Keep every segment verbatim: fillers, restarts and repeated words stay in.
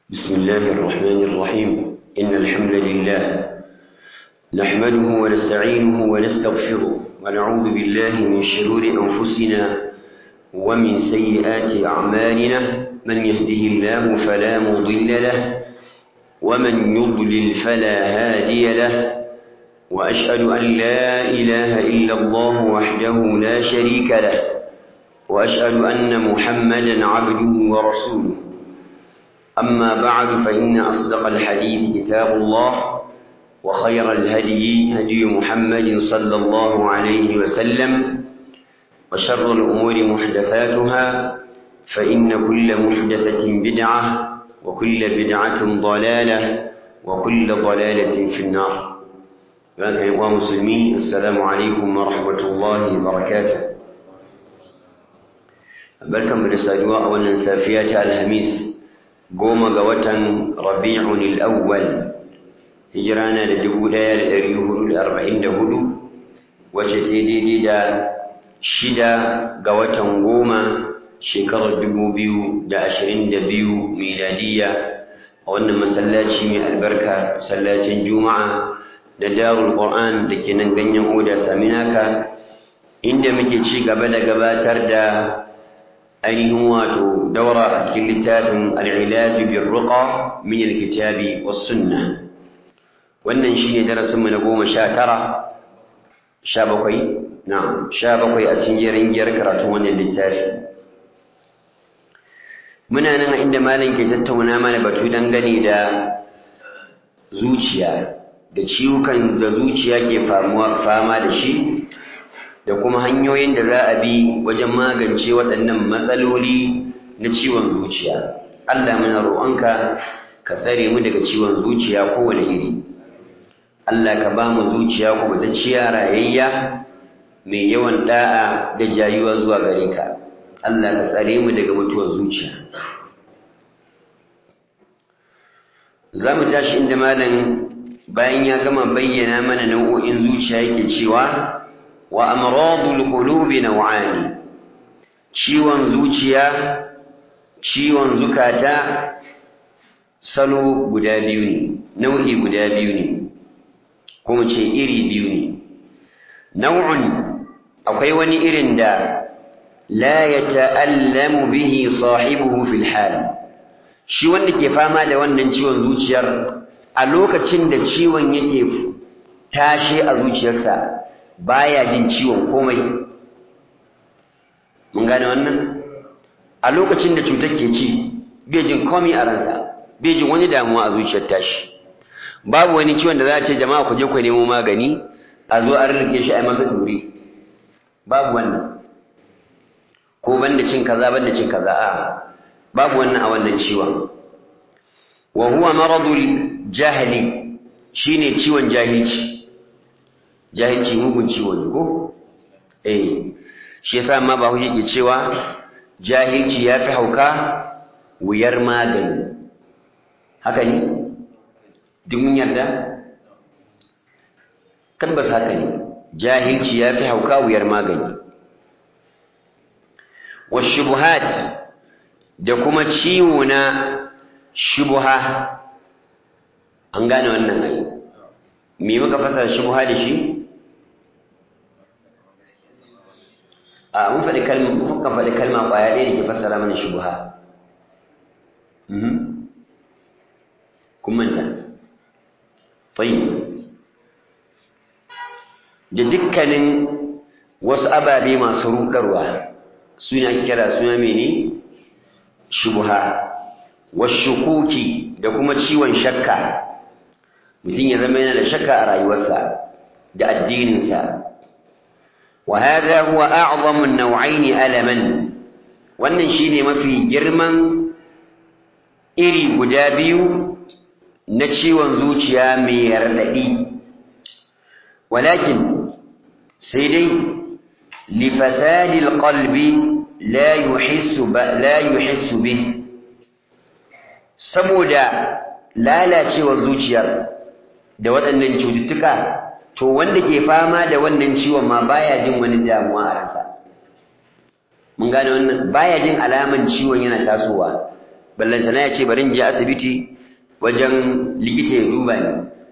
بسم الله الرحمن الرحيم إن الحمد لله نحمده ونستعينه ونستغفره ونعوذ بالله من شرور أنفسنا ومن سيئات أعمالنا من يهده الله فلا مضل له ومن يضلل فلا هادي له وأشهد أن لا إله إلا الله وحده لا شريك له وأشهد أن محمدا عبده ورسوله أما بعد فإن أصدق الحديث كتاب الله وخير الهدي هدي محمد صلى الله عليه وسلم وشر الأمور محدثاتها فإن كل محدثة بدعة وكل بدعة ضلالة وكل ضلالة في النار. أيها المسلمين السلام عليكم ورحمة الله وبركاته. بركم بالسادواء والنسافيات الهميس goma ga watan Rabi'un al-Awwal hijira na da dubu ɗaya da ɗari hudu da arba'in da hudu wacce ta daidai da shida ga watan goma shekarar dubu biyu da ashirin da biyu miladiyya a wannan masallaci mai albarka masallacin Juma'a da Darul Qur'an da ke nan ganyen Oda Saminaka inda muke ci gaba da gabatar da ainihin wato daura a cikin littafin al'ilaju bin ruqa min alkitabi was sunna. Wannan shine darasin mu na goma sha tara sha bakwai na'am sha bakwai a cikin jerin giyar karatun wannan littafi. Muna nan a inda malam ke tattauna mana batu dangane da zuciya da ciwukan da zuciya ke famuwa fama da shi da kuma hanyoyin da za a bi wajen magance waɗannan matsaloli na ciwon zuciya. Allah muna roƙonka ka tsare mu daga ciwon zuciya kowane iri. Allah ka ba mu zuciya kubutacciya rayayya mai yawan da'a da jayuwa zuwa gare ka. Allah ka tsare mu daga mutuwar zuciya. Za mu tashi inda malam bayan ya gama bayyana mana nau'o'in zuciya yake cewa wa amradul qulubi naw'ani, ciwon zuciya ciwon zukata salo guda biyu ne, nau'i guda biyu ne, kuma ce iri biyu ne. Nau'un akwai wani irin da la yata'allamu bihi sahibuhu fil hal, shi wanda ke fama da wannan ciwon zuciyar a lokacin da ciwon yake tashe a zuciyarsa baya jin ciwon komai. Mun gane wannan? A lokacin da cutar ke ci bai jin komai a ransa, bai jin wani damuwa a zuciyar tashi. Babu wani ciwon da za a ce jama'a ku je ku nemo magani a zo an rike shi a masa dure. Babu wannan. Ko banda cin kaza banda cin kaza a babu wannan a wannan ciwon. Wa huwa maradul jahli, shine ciwon jahilci. Jahilci mugun ciwo ne ko? Eh, shi yasa ma ba huje ke cewa jahilci yafi hauka wuyar magani. Haka ne? Duk mun yarda? Tabbas haka ne. Jahilci yafi hauka wuyar magani. Washubuhat da kuma ciwo na shubuha. An gane wannan ai. Me muka fasara shubuha da shi? a mun faɗi kalma mun kan faɗi kalma ƙwaya ɗaya da ke fassara mana shubha. mhm kun manta tayyib da dukkanin wasu ababe masu rudarwa suna kira suna mene shubha washukuki da kuma ciwon shakka, mutum ya zama yana da shakka a rayuwarsa da addininsa. وهذا هو أعظم النوعين ألما، wannan shine mafi girman iri guda biyu na ciwon zuciya mai radadi. Walakin sai dai li fasadi alqalbi la yuhissu la yuhissu bih, saboda lalacewar zuciyar da waɗannan cututtuka to wanda ke fama da wannan ciwon ma baya jin wani damuwa a ransa. Mun gane wannan, baya jin alaman ciwon yana tasowa ballantana ya ce bari in je asibiti wajen likita ya duba ni.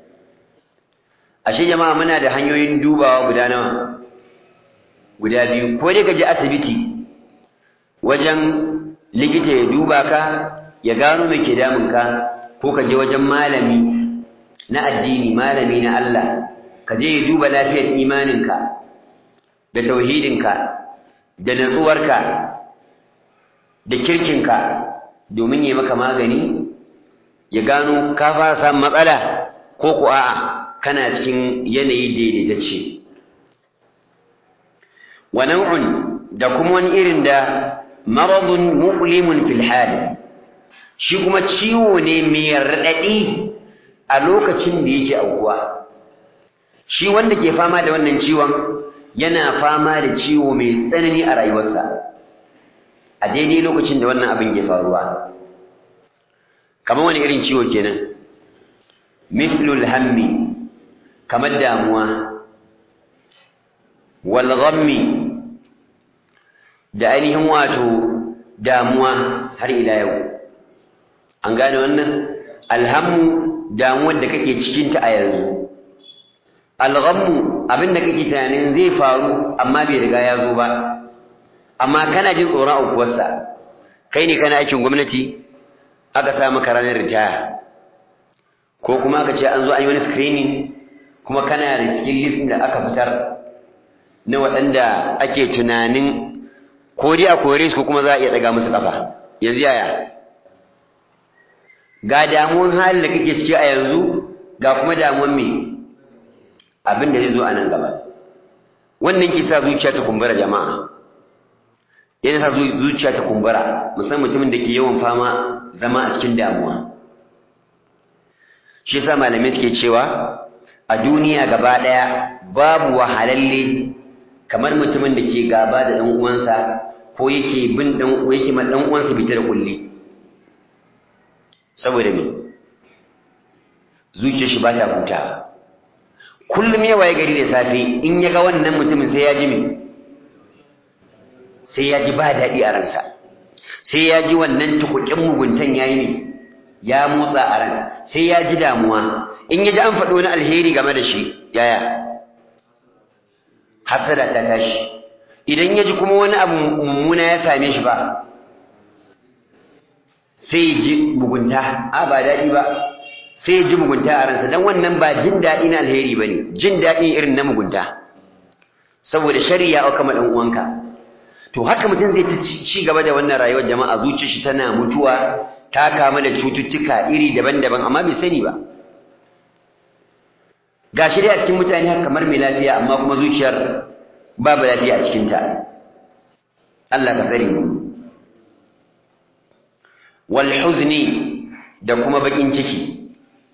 Ashe jama'a muna da hanyoyin dubawa guda nawa? Guda biyu. Ko dai ka je asibiti wajen likita ya duba ka ya gano me ke damun ka, ko ka je wajen malami na addini, malami na Allah, ka je ya duba lafiyar imaninka da tauhidinka da natsuwarka da kirkinka domin ya maka magani ya gano ka fara samun matsala ko ko a'a kana cikin yanayi daidaitacce. Wa naw'un da kuma wani irin da maradun muqlimun fil hal, shi kuma ciwo ne mai raɗaɗi a lokacin da yake aukuwa. Shi wanda ke fama da wannan ciwon yana fama da ciwo mai tsanani a rayuwarsa a daidai lokacin da wannan abin ke faruwa. Kamar wani irin ciwo kenan? Mithlul hammi, kamar damuwa, wal ghammi, da ainihin wato damuwa har ila yau. An gane wannan? Alhammu, damuwar da kake cikinta a yanzu. Alghammu, abin da kake tunanin zai faru amma bai riga ya zo ba, amma kana jin tsoron aukuwarsa. Kai ne kana aikin gwamnati, aka sa maka ranar ritaya, ko kuma aka ce an zo an yi wani screening kuma kana da cikin list da aka fitar na waɗanda ake tunanin ko dai a kore su ko kuma za a iya ɗaga musu ƙafa. Yanzu yaya? Ga damuwan halin da kake ciki a yanzu, ga kuma damuwan me abin da zai zo a nan gaba. Wannan ke sa zuciya ta kumbura jama'a, yana sa zuciya ta kumbura, musamman mutumin da ke yawan fama zama a cikin damuwa. Shi yasa malamai suke cewa a duniya gaba ɗaya babu wahalalle kamar mutumin da ke gaba da ɗan uwansa ko yake bin ɗan yake ma ɗan uwansa bita da kulli. Saboda me? Zuciyar shi ba ta hutawa. Kullum ya waye gari da safe in ya ga wannan mutumin sai ya ji me? Sai ya ji ba daɗi a ransa, sai ya ji wannan tukukin muguntan yayi ne ya motsa a ran, sai ya ji damuwa. In ya ji an faɗo wani alheri game da shi, yaya? Hasada ta tashi. Idan ya ji kuma wani abu mummuna ya same shi ba, sai ya ji mugunta, a ba daɗi ba, sai ya ji mugunta a ransa, don wannan ba jin daɗi na alheri ba ne, jin daɗi irin na mugunta, saboda shari'a ya auka ma ɗan uwanka. To haka mutum zai ta ci gaba da wannan rayuwar jama'a, zuciyar shi tana mutuwa, ta kama da cututtuka iri daban-daban amma bai sani ba. Ga shi dai a cikin mutane haka kamar mai lafiya amma kuma zuciyar babu lafiya a cikinta. Allah ka tsare mu. Wal huzni, da kuma bakin ciki.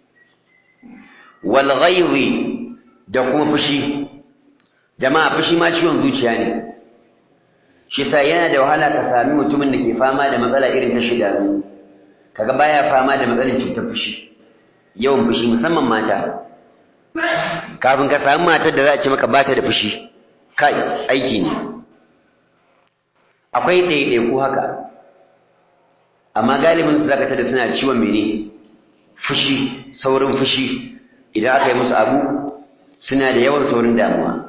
Wal ghaizi, da kuma fushi. Jama'a fushi ma ciwon zuciya ne. Shi sa yana da wahala ka sami mutumin da ke fama da matsala irin ta shidanu, kaga baya fama da matsalar cutar fushi, yawan fushi, musamman mata. Kafin ka sami matar da za a ce maka bata da fushi, kai aiki ne. Akwai ɗaiɗaiku haka, amma galibin su zaka tada suna ciwon mene? Fushi, saurin fushi. Idan aka yi musu abu suna da yawan saurin damuwa.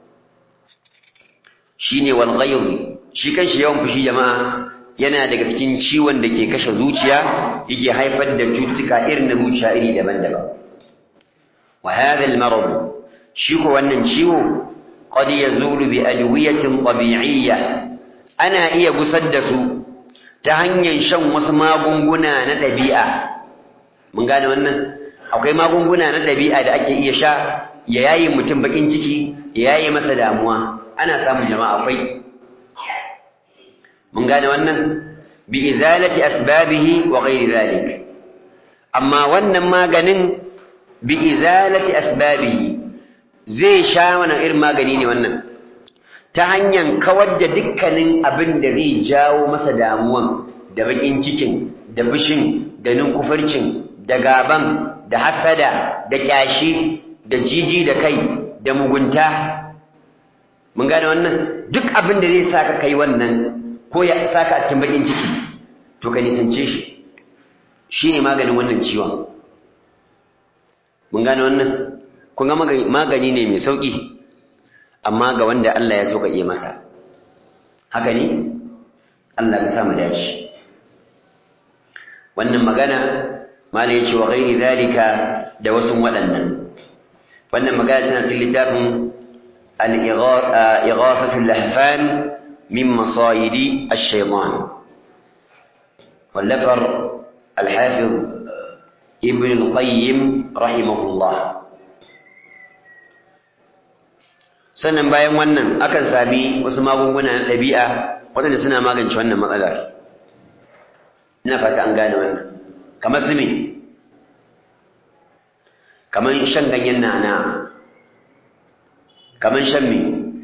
Shine wal ghayr, shi kanshi yawan fushi jama'a yana daga cikin ciwon da ke kashe zuciya, yake haifar da cututtuka irin na zuciya iri daban-daban. Wa hadha al marad, shi ko wannan ciwo qad yazulu bi adwiyatin tabi'iyya, ana iya gusar da su ta hanyar shan wasu magunguna na ɗabi'a. Mun gane wannan? Akwai magunguna na ɗabi'a da ake iya sha ya yayi mutum bakin ciki, ya yayi masa damuwa. Ana samun jama'a akwai. Mun gane wannan? Bi izalati asbabihi wa ghairi dhalik. Amma wannan maganin bi izalati asbabihi, zai sha wannan irin magani ne wannan, ta hanyar kawar da dukkanin abin da zai jawo masa damuwan da bakin cikin da fushin da ninkufarcin da gaban da hasada da kyashi da jiji da kai da mugunta. Mun gane wannan? Duk abin da zai saka kai wannan ko ya saka a cikin bakin ciki, to ka nisance shi, shine maganin wannan ciwon. Mun gane wannan? Kun ga magani ne mai sauki amma ga wanda Allah ya sauƙaƙe masa. Haka ne? Allah ka sa mu dace. Wannan magana malai yace wa ghairi zalika da wasu waɗannan. Wannan magana tana cikin littafin al-Ighathatu al-Lahfan min masayidi ash-shaytan. واللفر الحافظ ابن القيم رحمه الله. sannan bayan wannan akan sami wasu magunguna na ɗabi'a waɗanda suna magance wannan matsalar. Ina fata an gane wannan. Kamar su me? Kamar shan ganyen na'ana. Kamar shan me?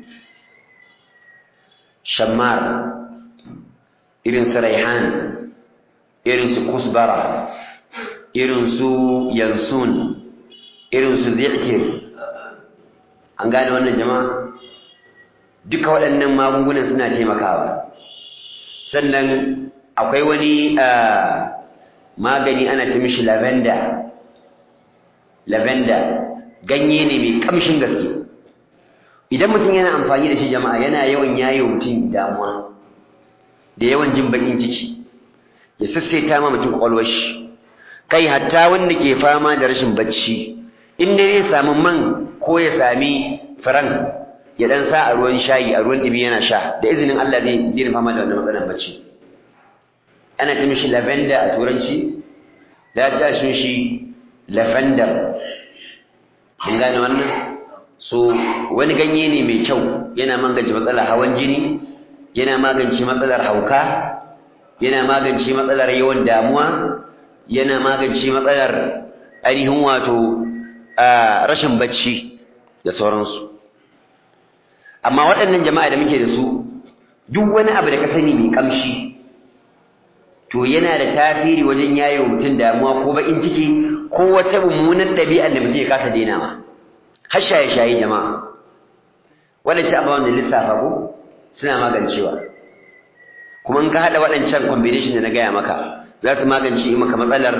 Shammar. Irin su raihan. Irin su kusbara. Irin su yansun. Irin su zi'tir. An gane wannan jama'a? Duka waɗannan magungunan suna taimakawa. Sannan akwai wani magani ana ta mishi lavender. Lavender ganye ne mai kamshin gaske. Idan mutum yana amfani da shi jama'a yana yawan yayo mutum damuwa da yawan jin bakin ciki. Ya sassaita ma mutum kwakwalwar shi. Kai hatta wanda ke fama da rashin bacci in dai zai samu man ko ya sami faran ya dan sa a ruwan shayi a ruwan dumi yana sha da izinin Allah zai dina fama da wannan matsalar bacci. Ana ta mishi lavender a turanci da ta shi shi lavender. Kun gane wannan? So wani ganye ne mai kyau yana magance matsalar hawan jini, yana magance matsalar hauka, yana magance matsalar yawan damuwa, yana magance matsalar ainihin wato rashin bacci da sauransu. Amma waɗannan jama'a da muke da su duk wani abu da ka sani mai kamshi to yana da tasiri wajen yaye mutum damuwa ko bakin ciki ko wata mummunan ɗabi'ar da mutum ya kasa dainawa. Har shaye-shaye jama'a waɗancan ababen da lissafa ko suna magancewa. Kuma in ka haɗa waɗancan combination da na gaya maka za su magance maka matsalar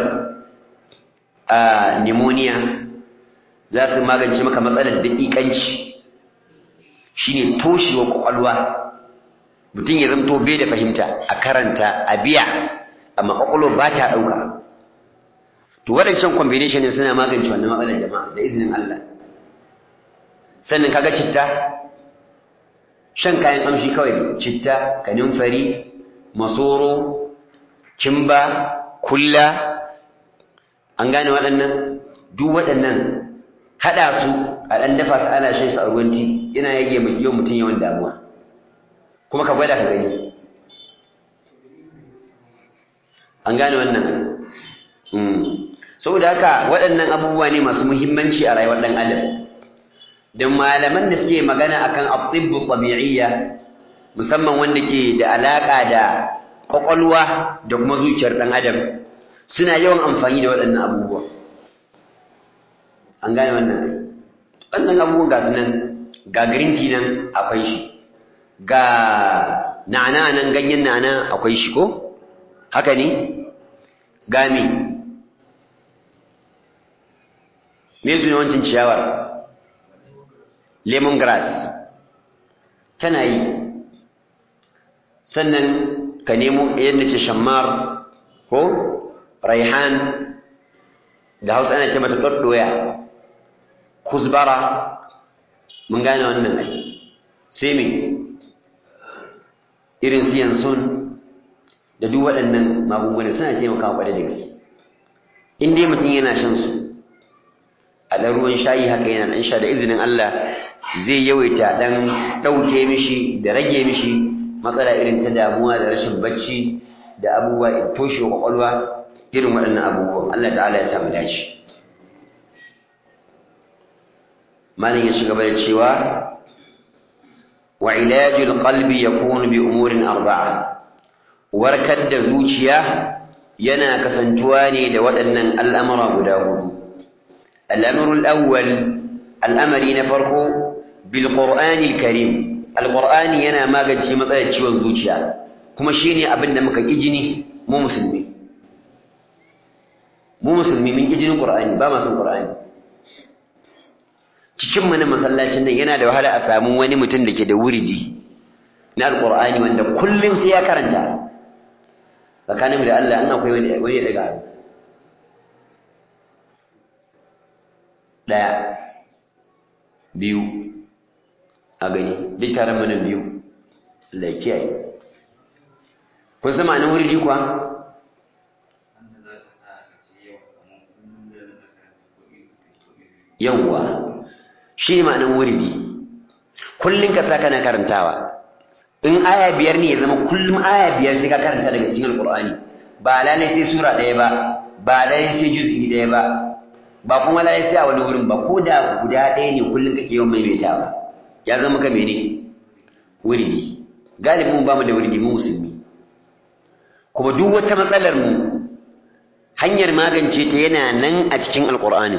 pneumonia, za su magance maka matsalar daƙiƙanci shine toshewar ƙwaƙwalwa. Mutum ya zanto bai da fahimta a karanta a biya amma ƙwaƙwalwa ba ta ɗauka. To waɗancan combination ne suna magance wannan matsalar jama'a da izinin Allah. Sannan kaga citta, shan kayan ƙamshi kawai, citta, kanunfari, masoro, kimba, kulla, an gane waɗannan? Duk waɗannan haɗa su a ɗan dafa su ana shan su a ruwan ti yana yage mai yau mutum yawan damuwa. Kuma ka gwada ka gani. An gane wannan? Saboda haka waɗannan abubuwa ne masu muhimmanci a rayuwar ɗan adam. Da malaman da suke magana akan at-tibbu tabi'iyya musamman wanda ke da alaka da kwakwalwa da kuma zuciyar dan adam suna yawan amfani da waɗannan abubuwa. An gane wannan wannan abubuwan ga sunan ga green tea nan akwai shi, ga na'ana nan ganyen na'ana akwai shi ko haka ne? Ga me me suna wancin ciyawar lemongrass tana yi. Sannan ka nemo yadda ce shammar ko raihan da hausa ana ce mata ɗoɗɗoya, kuzbara, mun gane wannan ai. Sai me irin su yansun da duk waɗannan magunguna suna taimakawa ƙwarai da gaske. In dai mutum yana shan su a ɗan ruwan shayi haka yana ɗan sha da izinin Allah zai yawaita ɗan ɗauke mishi da rage mishi matsala irin ta damuwa da rashin bacci da abubuwa in toshe wa ƙwaƙwalwa irin waɗannan abubuwan. Allah ta'ala ya samu dace. Malam ya shiga da cewa wa ilajul qalbi yakunu bi umurin arba'a, warkar da zuciya yana kasantuwa ne da waɗannan al'amura guda hudu. Al'amrul awwal, al'amari na farko bil qur'anil karim. Al-qur'ani yana magance matsalar ciwon zuciya kuma shine abin da muka kijini mu musulmi. mu musulmi mun ki jinin qur'ani ba ma son qur'ani cikin mana masallacin nan yana da wahala a samu wani mutum da ke da wuridi na alqur'ani wanda kullum sai ya karanta tsakaninmu da Allah an akwai wani wani daga hannu daya biyu a gani duk taron mana biyu Allah ya kiyaye kun san ma'anar wuridi kuwa yawwa shi ma'anar wuridi kullum ka sa kana karantawa in aya biyar ne ya zama kullum aya biyar sai ka karanta daga cikin alqur'ani ba lalai sai sura ɗaya ba ba lalai sai juz'i ɗaya ba ba kuma lalai sai a wani wurin ba ko da guda ɗaya ne kullum kake yawan maimaitawa ya zama ka mene wuridi galibin ba mu da wuridi mu musulmi kuma duk wata matsalar mu hanyar magance ta yana nan a cikin alqur'ani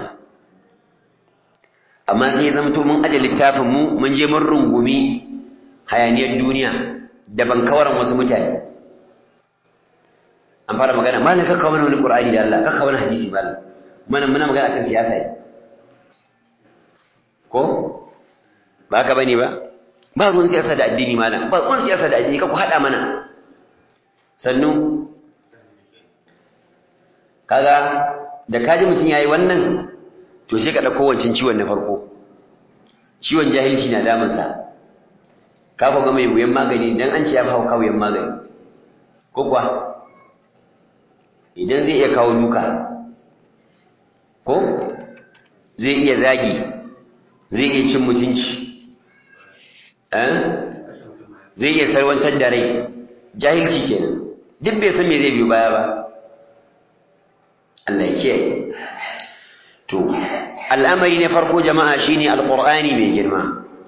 amma sai ya zama to mun aje littafin mu mun je mun rungumi hayaniyar duniya da bankawaran wasu mutane an fara magana malam ka kawo mana wani qur'ani da Allah ka kawo mana hadisi malam mana muna magana akan siyasa ne ko ba ka bane ba ba ruwan siyasa da addini malam ba ruwan siyasa da addini ka ku hada mana sannu kaga da kaji mutun yayi wannan to sai ka dauko wancin ciwon na farko ciwon jahilci na damun sa ka ga mai wuyan magani dan an ce ya kawo wuyan magani ko kuwa idan zai iya kawo duka ko zai iya zagi zai iya cin mutunci eh zai iya sarwantar da rai jahilci kenan duk bai san me zai biyo baya ba Allah ya kiyaye to al'amari na farko jama'a shine alqur'ani mai girma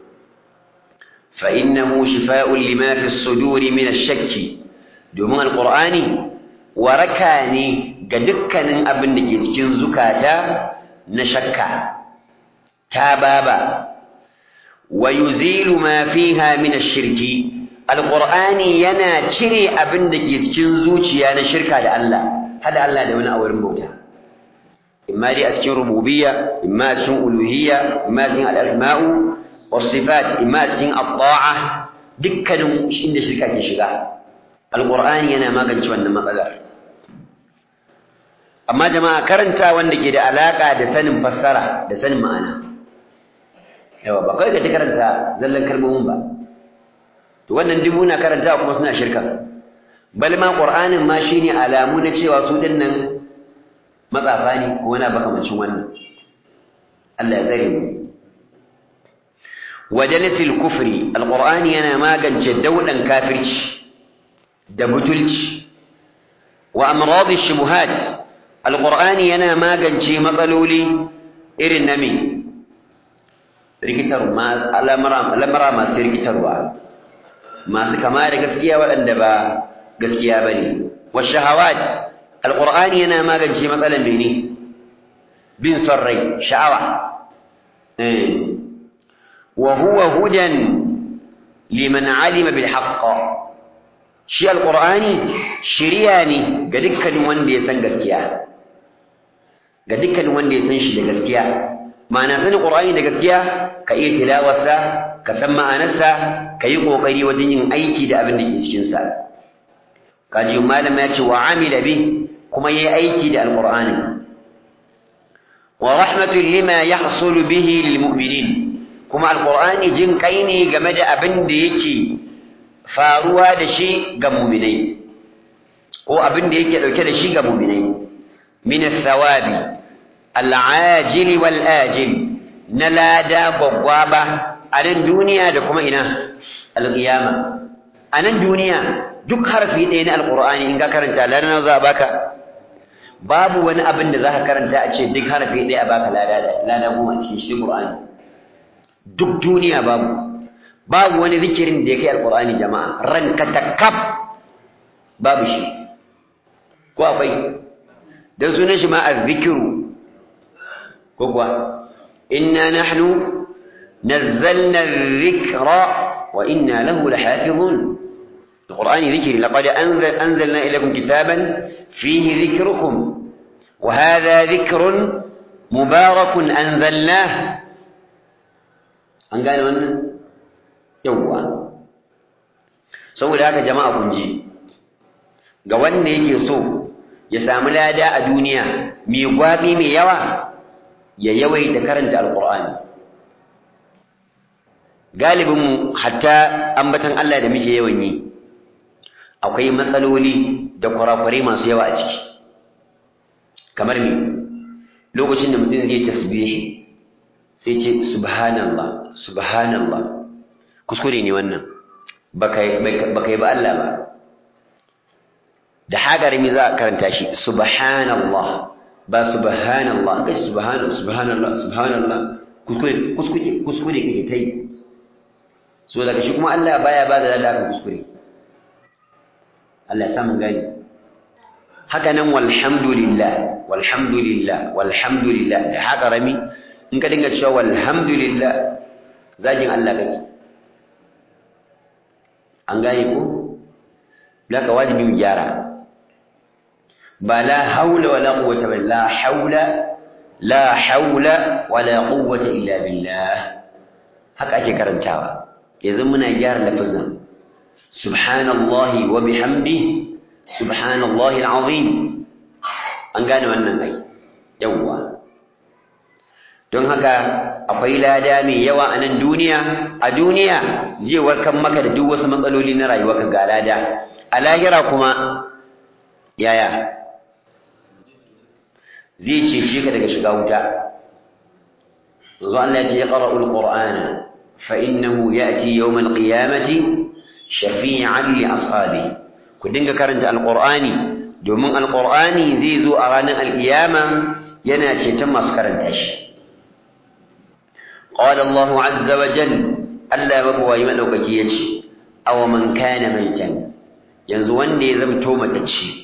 fa innahu shifaa'un lima fi as-suduri min ash-shakk domin alqur'ani waraka ne ga dukkanin abin da ke cikin zukata na shakka ta baba wa yuzilu ma fiha min ash-shirki alqur'ani yana cire abin da ke cikin zuciya na shirka da Allah hada Allah da wani auren bauta imma dai a cikin rububiyya imma a cikin uluhiyya imma a cikin al-asma'u was-sifat imma a cikin at-ta'a dukkanin inda shirka ke shiga alqur'ani yana magance wannan matsalar amma jama'a karanta wanda ke da alaka da sanin fassara da sanin ma'ana yawa ba kai ka ta karanta zallan kalmomin ba to wannan dubu na karanta kuma suna shirka bal ma qur'anin ma shine alamu na cewa su dinnan matsafa ne ko wani bakamancin wannan Allah ya tsare mu wajalisil kufri alqur'ani yana magance daudan kafirci da butulci wa amrad ash-shubuhat alqur'ani yana magance matsaloli irin nami rikitar ma alamara alamara masu rikitarwa masu kama da gaskiya waɗanda ba gaskiya bane wa shahawat alqur'ani yana magance matsalan bene bin son rai sha'awa eh wa huwa hudan liman alima bil haqq shi alqur'ani shiriya ne ga dukkanin wanda ya san gaskiya ga dukkanin wanda ya san shi da gaskiya ma'ana sanin qur'ani da gaskiya ka iya tilawarsa ka san ma'anarsa ka yi kokari wajen yin aiki da abin da ke cikin sa kaji malam ya ce wa amila bi kuma yayi aiki da alqur'ani wa rahmatul lima yahsul bihi lil mu'minin kuma alqur'ani jin kai ne game da abin da yake faruwa da shi ga mu'minai ko abin da yake dauke da shi ga mu'minai min athawabi al'ajil wal ajil na lada gwaggwaba a nan duniya da kuma ina alqiyama a nan duniya duk harfi ɗaya na alqur'ani in ka karanta lada nawa za a baka babu wani abin da zaka karanta a ce duk harfi ɗaya a baka lada lada goma cikin shi qur'ani duk duniya babu babu wani zikirin da yake alqur'ani jama'a ranka takkaf babu shi ko akwai dan sunan shi ma azzikru ko kuwa inna nahnu nazzalna adh-dhikra wa inna lahu lahafizun alqur'ani zikri laqad anzalna ilaykum kitaban fihi dhikrukum wa hadha dhikrun mubarakun anzalnah an gane wannan yawa saboda haka jama'a kun ji ga wanda yake so ya samu lada a duniya mai gwabi mai yawa ya yawaita karanta alqur'ani galibin mu hatta ambatan Allah da muke yawan yi akwai matsaloli da kurakurai masu yawa a ciki kamar me lokacin da mutum zai tasbihi sai ce subhanallah subhanallah kuskure ne wannan baka baka ba Allah ba da hagarimi za a karanta shi subhanallah ba subhanallah kace subhanallah subhanallah subhanallah kuskure kuskure kuskure kake tai so daga shi kuma Allah baya ba da ladaka kuskure Allah ya samu gani haka nan walhamdulillah walhamdulillah walhamdulillah da haka rami in ka dinga cewa walhamdulillah zagin Allah kake an gane ko laka wajibi mu gyara ba la haula wala quwwata illa haula la haula wala quwwata illa billah haka ake karantawa yanzu muna gyara lafazin subhanallahi wa bihamdihi subhanallahi alazim an gane wannan ai yawa don haka akwai lada mai yawa a nan duniya a duniya zai warkar maka da duk wasu matsaloli na rayuwarka ga lada a lahira kuma yaya zai cece ka daga shiga wuta yanzu Allah ya ce yaqra'ul qur'ana fa innahu ya'ti yawmal qiyamati shafi'an li ashabi ku dinga karanta alqur'ani domin alqur'ani zai zo a ranar alqiyama yana ceton masu karanta shi qala Allahu azza wa jalla Allah mabuwayi madaukaki yace aw man kana maitan yanzu wanda ya zamto matacci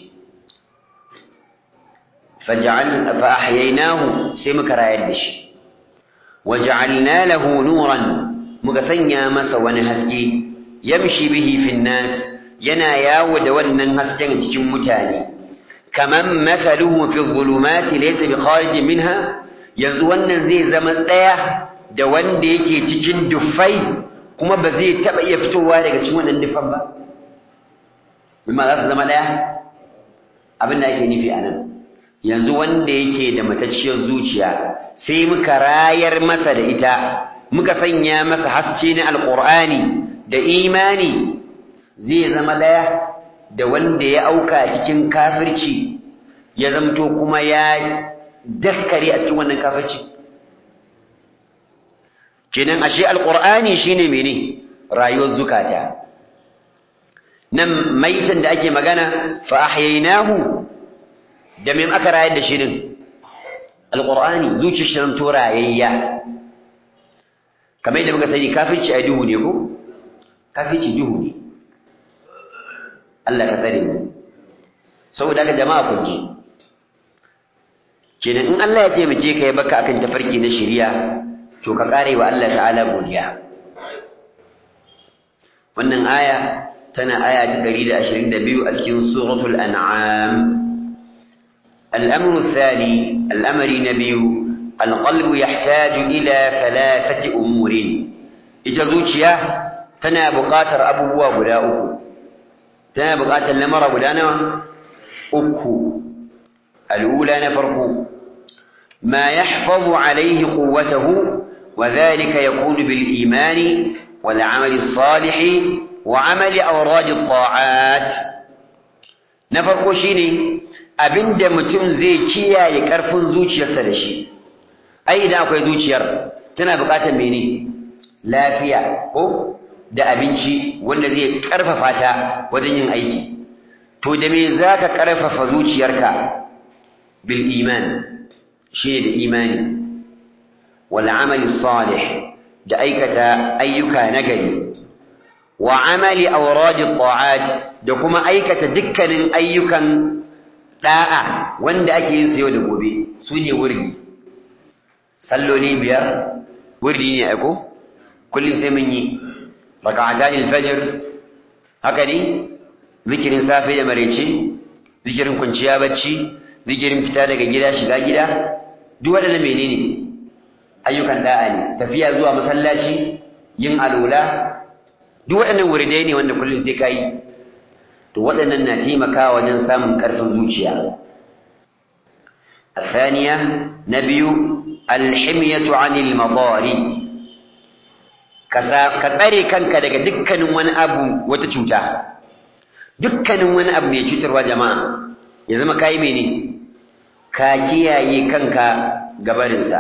faj'al fa ahyaynahu sai muka rayar da shi waj'alna lahu nuran muka sanya masa wani haske yamshi bihi fin nas yana yawo da wannan hasken cikin mutane kaman mathaluhu fi dhulumati laysa bi kharij minha yanzu wannan zai zama tsaya da wanda yake cikin dufai kuma ba zai taba iya fitowa daga cikin wannan dufan ba bima za su zama daya abin da ake nufi anan yanzu wanda yake da matacciyar zuciya sai muka rayar masa da ita muka sanya masa haske na alqur'ani da imani zai zama daya da wanda ya auka cikin kafirci ya zamto kuma ya daskare a cikin wannan kafirci kenan ashe alqur'ani shine mene rayuwar zukata nan maitan da ake magana fa ahyaynahu da me aka rayar da shi din alqur'ani zuciyar shi zanto rayayya kamar yadda muka sani kafirci a duhu ne ko kafirci duhu ne Allah ka tsare mu saboda haka jama'a kun ji kenan in Allah ya taimake ka ya baka akan tafarki na shari'a to ka kare wa Allah ta'ala godiya wannan aya tana aya ta ɗari da ashirin da biyu a cikin suratul an'am الأمر الثاني الأمر نبي القلب يحتاج إلى ثلاثة أمور إجازوشيا تنا بقاتر أبوه ولا أكو تنا بقاتر لمرة ولا نوى أكو الأولى نفرق ما يحفظ عليه قوته وذلك يكون بالإيمان والعمل الصالح وعمل أوراد الطاعات نفرق شيني abinda mutum zai kiyaye karfin zuciyarsa da shi ai idan akwai zuciyar tana buƙatar mene lafiya ko da abinci wanda zai karfafa ta wajen yin aiki to da me zaka karfafa zuciyarka bil iman shi da imani wal amali salih da aikata ayyuka nagari wa amali awrad at-ta'at da kuma aikata dukkanin ayyukan da'a wanda ake yin sa yau da gobe su ne wurdi salloli biyar wurdi ne aiko kullum sai mun yi raka'atan al-fajr haka ne zikirin safe da marece zikirin kwanciya bacci zikirin fita daga gida shiga gida duk waɗannan menene ayyukan da'a ne tafiya zuwa masallaci yin alula duk waɗannan wuridai ne wanda kullum sai kai to waɗannan na taimakawa wajen samun ƙarfin zuciya الثانية نبي الحمية عن المضار كتاري كانك daga dukkanin wani abu wata cuta dukkanin wani abu mai cutarwa jama'a ya zama kai mene ka kiyaye kanka gabarinsa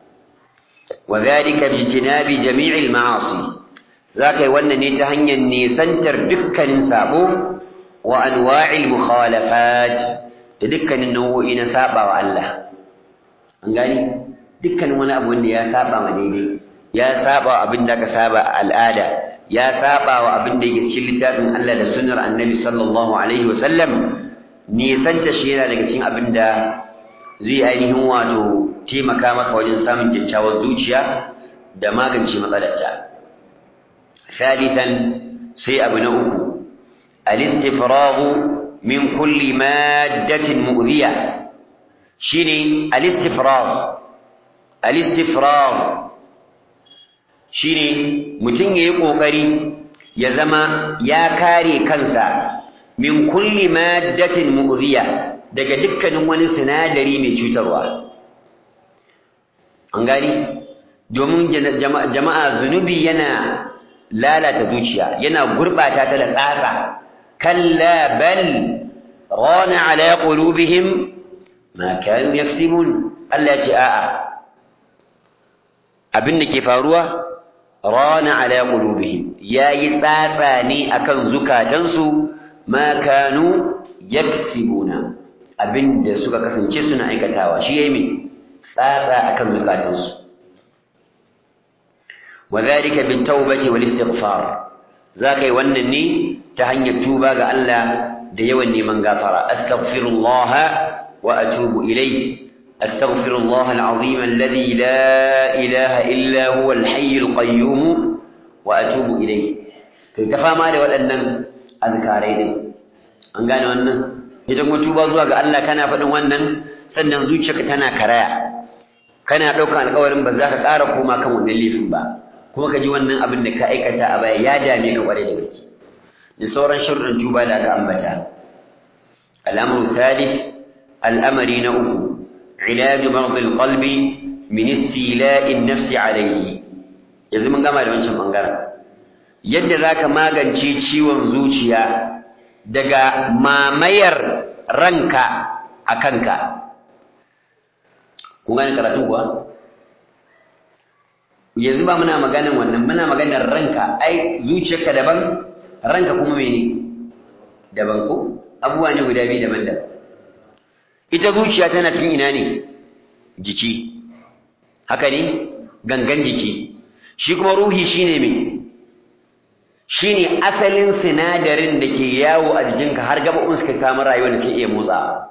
وذلك باجتناب جميع المعاصي zakai wannan ne ta hanyar nisantar dukkanin sabo wa anwa'il mukhalafat da dukkanin nau'o'i na saba wa Allah an gani dukkanin wani abu wanda ya saba ma daidai ya saba abin da ka saba a al'ada ya saba wa abin da yake cikin littafin Allah da sunnar Annabi sallallahu alaihi wasallam nisanta shi yana daga cikin abin da zai ainihin wato taimaka maka wajen samun kyakkyawar zuciya da magance matsalarta ثالثا سي أبو نأكو الاستفراغ من كل مادة مؤذية شيني الاستفراغ الاستفراغ شيني متن يقوقري يزما يا كاري كنسا من كل مادة مؤذية daga dukkanin wani sinadari mai cutarwa an gani domin jama'a zunubi yana lalata zuciya yana gurbata ta da tsatsa kalla bal rana ala qulubihim ma kanu yaksibun Allah ya ce a'a abin da ke faruwa rana ala qulubihim yayi tsatsa ne akan zukatansu ma kanu yaksibuna abin da suka kasance suna aikatawa shi yayi me tsatsa akan zukatansu وذلك بالتوبة والاستغفار ذاك يونني تهني التوبة قال الله ديوني من غفر أستغفر الله وأتوب إليه أستغفر الله العظيم الذي لا إله إلا هو الحي القيوم وأتوب إليه كيف ما لو أن أذكارين أن قالوا أن إذا كنت توبة قال الله كان فأنا وأن سنن زوجك تنا كرايا كان لو كان قولا بذاك أعرف ما كان ودليل في الباب kuma ka ji wannan abin da ka aikata a baya ya dame ka kware da gaske da sauran sharuɗan tuba da aka ambata al'amru thalith al'amari na uku ilaj marad al-qalb min istila'i an-nafs alayhi yanzu mun gama da wancan bangaren yadda zaka magance ciwon zuciya daga mamayar ranka akanka kun gane karatun kuwa yanzu ba muna maganar wannan muna maganar ranka ai zuciyarka daban ranka kuma mene daban ko abubuwa ne guda biyu daban-daban ita zuciya tana cikin ina ne jiki haka ne gangan jiki shi kuma ruhi shine me shine asalin sinadarin da ke yawo a jikinka har gaɓoɓin suka samu rayuwa da suke iya motsawa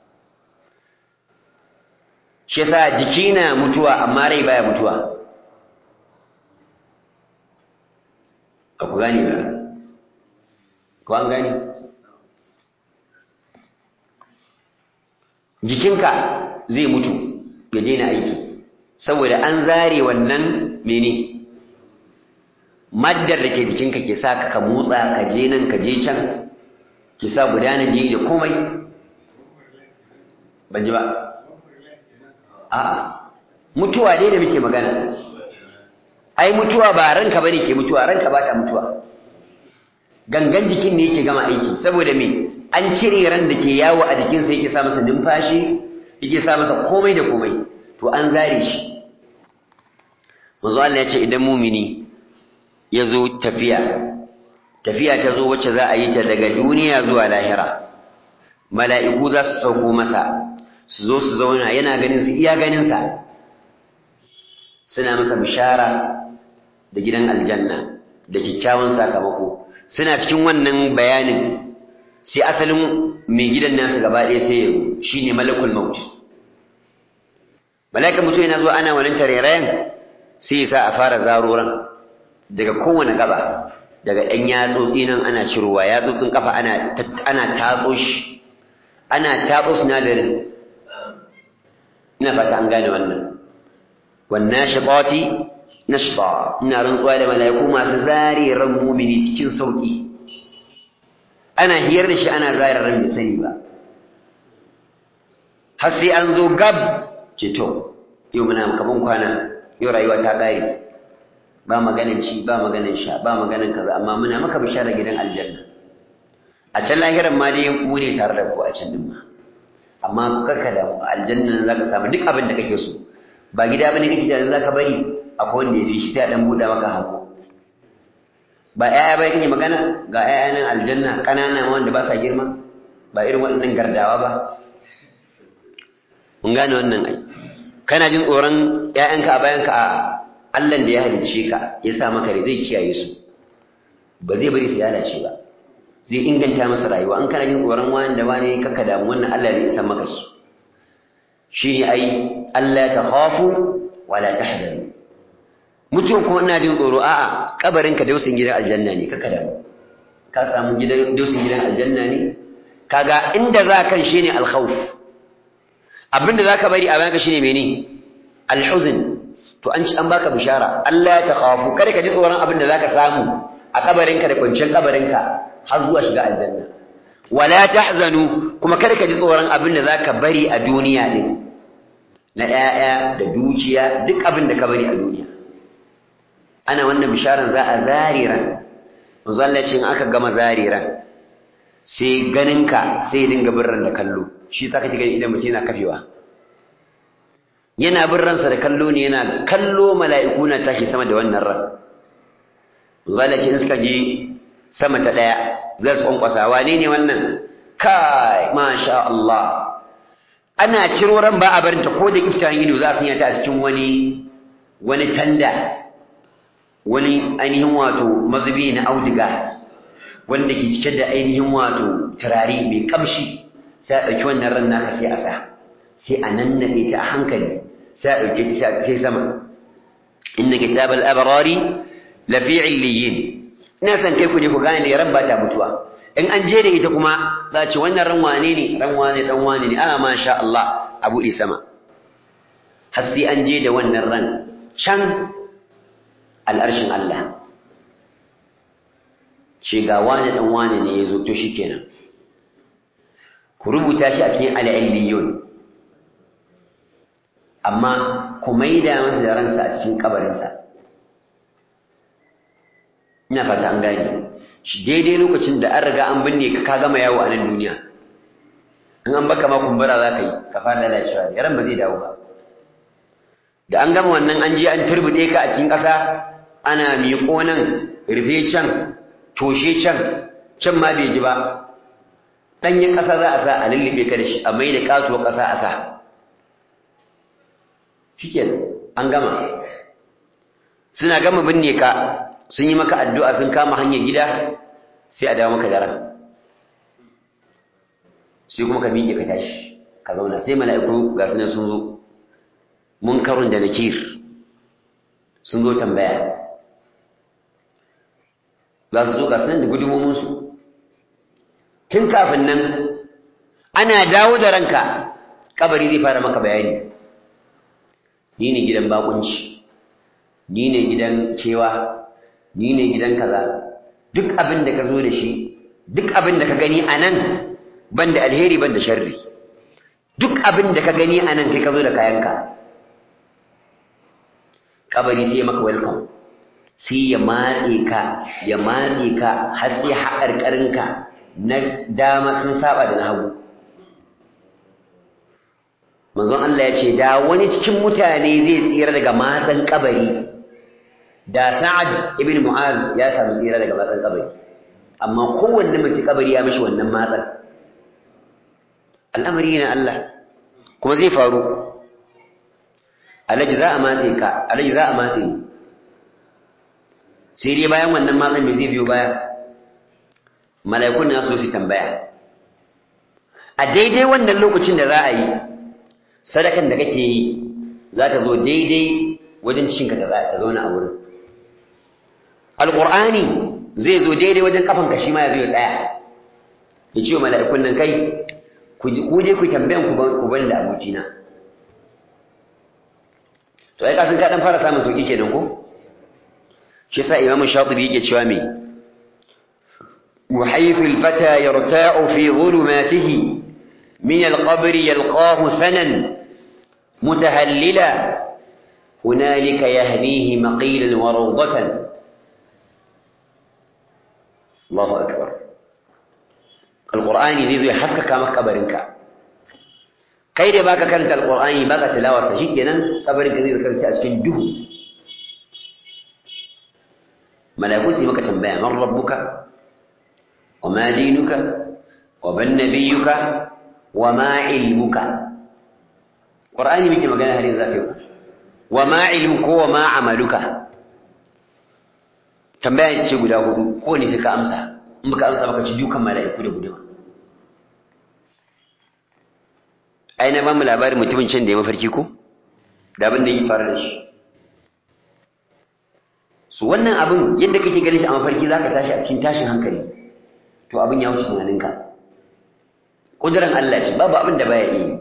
shi yasa jiki na mutuwa amma rai baya mutuwa ku gane ba ko an gane jikinka zai mutu ya daina aiki saboda an zare wannan mene maddar da ke jikinka ke sa ka motsa ka je nan ka je can ke sa gudanar jini da komai ban ji ba a'a mutuwa dai da muke magana ai mutuwa ba ranka bane ke mutuwa ranka ba ta mutuwa gangan jikin ne yake gama aiki saboda me an cire ran da ke yawo a jikin sa yake sa masa numfashi yake sa masa komai da komai to an zare shi manzo Allah ya ce idan mumini ya zo tafiya tafiya ta zo wacce za a yi ta daga duniya zuwa lahira mala'iku za su sauko masa su zo su zauna yana ganin su iya ganin sa suna masa bishara da gidan aljanna da kyakkyawan sakamako suna cikin wannan bayanin sai asalin mai gidan nasu gaba ɗaya sai ya zo shine malakul maut mala'ikan mutum yana zo ana wannan tarerayen sai ya sa a fara zaroran daga kowane gaba daga ɗan yatsotsi nan ana cirowa yatsotsin kafa ana ana tatso shi ana tatso sinadarin ina fata an gane wannan wan nashiqati nashta ina rantsuwa da malaiku masu zare ran mu'mini cikin sauki ana hiyar da shi ana zare ran bai sani ba har sai an zo gab ce to yau muna kaman kwana yau rayuwa ta ƙare ba maganin ci ba maganin sha ba maganin kaza amma muna maka bishara gidan aljanna a can lahiran ma dai mu ne tare da ku a can din ma amma karka da aljanna zaka samu duk abin da kake so ba gida bane kake da zaka bari akwai wanda ya fi shi sai a dan buɗa maka hako ba ƴaƴa ba kake magana ga ƴaƴa nan aljanna ƙanana ma wanda ba sa girma ba irin waɗannan gardawa ba mun gane wannan ai kana jin tsoron ƴaƴanka a bayanka a Allah da ya halicce ka ya sa maka rai zai kiyaye su ba zai bari su lalace ba zai inganta masa rayuwa an kana jin tsoron wani da wani kakka damu wannan Allah zai isa maka su shi ne ai Allah ta khafu wala tahzanu mutum kuma ina jin tsoro a'a kabarin ka dausin gidan aljanna ne kakka damu ka samu gidan dausin gidan aljanna ne kaga inda za kan shine al-khawf abinda zaka bari a bayanka shine mene al-huzn to an ci an baka bishara Allah ta khafu kada ka ji tsoron abinda zaka samu a kabarinka da kwanciyar kabarinka har zuwa shiga aljanna wala tahzanu kuma kada ka ji tsoron abinda zaka bari a duniya din na ƴaƴa da dukiya duk abinda ka bari a duniya ana wannan bisharan za a zariran muzallacin aka gama zariran sai ganinka sai dinga birran da kallo shi saka kike idan mutum yana kafewa yana bin ransa da kallo ne yana kallo mala'iku na tashi sama da wannan ran zalakin suka je sama ta daya za su kwankwasa wane ne wannan kai masha Allah ana ciro ran ba a barinta ko da kiftan ido za a sanya ta a cikin wani wani tanda wani ainihin wato mazubi na auduga wanda ke cike da ainihin wato turare mai kamshi sai a ɗauki wannan ran naka sai a sa sai a nannaɗe ta a hankali sai a ɗauke ta sai sama inna kitabal abrari lafi illiyin ina san kai ku ne ku gane ran ba ta mutuwa in an je da ita kuma za ce wannan ran wane ne ran wane dan wane ne a masha Allah a buɗe sama har sai an je da wannan ran can al'arshin Allah ce ga wane dan wane ne ya zo to shikenan ku rubuta shi a cikin al'illiyun amma ku maida masa da ransa a cikin kabarinsa ina fata an gane shi daidai lokacin da an riga an binne ka ka gama yawo a nan duniya in an baka ma kumbura za ka yi ka fara lalacewa yaran ba zai dawo ba da an gama wannan an je an turbuɗe ka a cikin ƙasa ana miƙo nan rufe can toshe can can ma bai ji ba ɗanyen ƙasa za a sa a lullube ka da shi a mai da ƙatuwar ƙasa a sa shikenan an gama suna gama binne ka sun yi maka addu'a sun kama hanyar gida sai a dawo maka da ran sai kuma ka miƙe ka tashi ka zauna sai mala'iku ga sunan sun zo munkarun da nakir sun zo tambaya za su zo ga sunan da gudumominsu tun kafin nan ana dawo da ranka kabari zai fara maka bayani ni ne gidan bakunci ni ne gidan kewa ni ne gidan kaza duk abin da ka zo da shi duk abin da ka gani a nan ban da alheri ban da sharri duk abin da ka gani a nan kai ka zo da kayanka kabari sai ya maka welcome sai ya matse ka ya matse ka har sai haƙarƙarinka na dama sun saba da na hagu manzon Allah ya ce da wani cikin mutane zai tsira daga matsan kabari da Sa'ad ibn Mu'adh ya samu tsira daga matsan kabari amma kowanne mai kabari ya mishi wannan matsan al'amari na Allah kuma zai faru alaji za a matse ka alaji za a matse ni sai dai bayan wannan matsan me zai biyo baya mala'ikun na so su tambaya a daidai wannan lokacin da za a yi sadakan da kake yi za ta zo daidai wajen cikinka da za ta zauna a wurin alƙur'ani zai zo daidai wajen kafanka shi ma ya zo ya tsaya ya ce wa mala'ikun nan kai ku je ku tambayan ku bani da abokina to ai kasan ka dan fara samun sauki kenan ko shi yasa Imam Shatibi yake cewa me وحيث الفتى يرتاع في ظلماته من القبر يلقاه سنا متهللا هنالك يهنيه مقيلا وروضة الله أكبر القرآن يزيد يحسك كما قبرنك كيف باك كانت القرآن باك تلاوة سجدنا قبرنك زي كانت أسفل ده ملاكوسي مكة تنبيه من ربك وما دينك ومن نبيك وما علمك قرآني مكي مغانا هذه ذاته وما علمك وما عملك tambaya ce guda hudu ko ne sai ka amsa in baka amsa baka ci dukan mala'iku da guduma ai na ba mu labarin mutumin can da ya mafarki ko da abin da yake fara da shi su wannan abin yadda kake ganin shi a mafarki zaka tashi a cikin tashin hankali to abin ya wuce tunaninka kudiran Allah ce babu abin da baya yi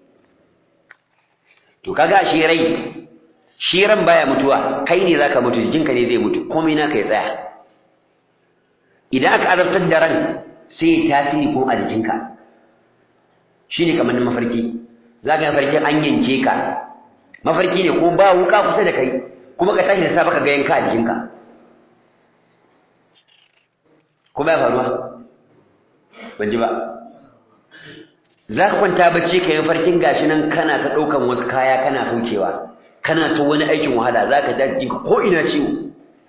to kaga shi rai shi ran baya mutuwa kai ne zaka mutu jikinka ne zai mutu komai naka ya tsaya idan aka azabtar da ran sai ya tasiri ko a jikinka shine kamar mafarki zaka mafarkin an yanke ka mafarki ne ko ba wuka kusa da kai kuma ka tashi da safe ka ga yanka a jikinka ko ba faruwa ban ji ba za ka kwanta bacci ka yi farkin gashi nan kana ta ɗaukan wasu kaya kana saukewa kana ta wani aikin wahala za ka daji ko ina ciwo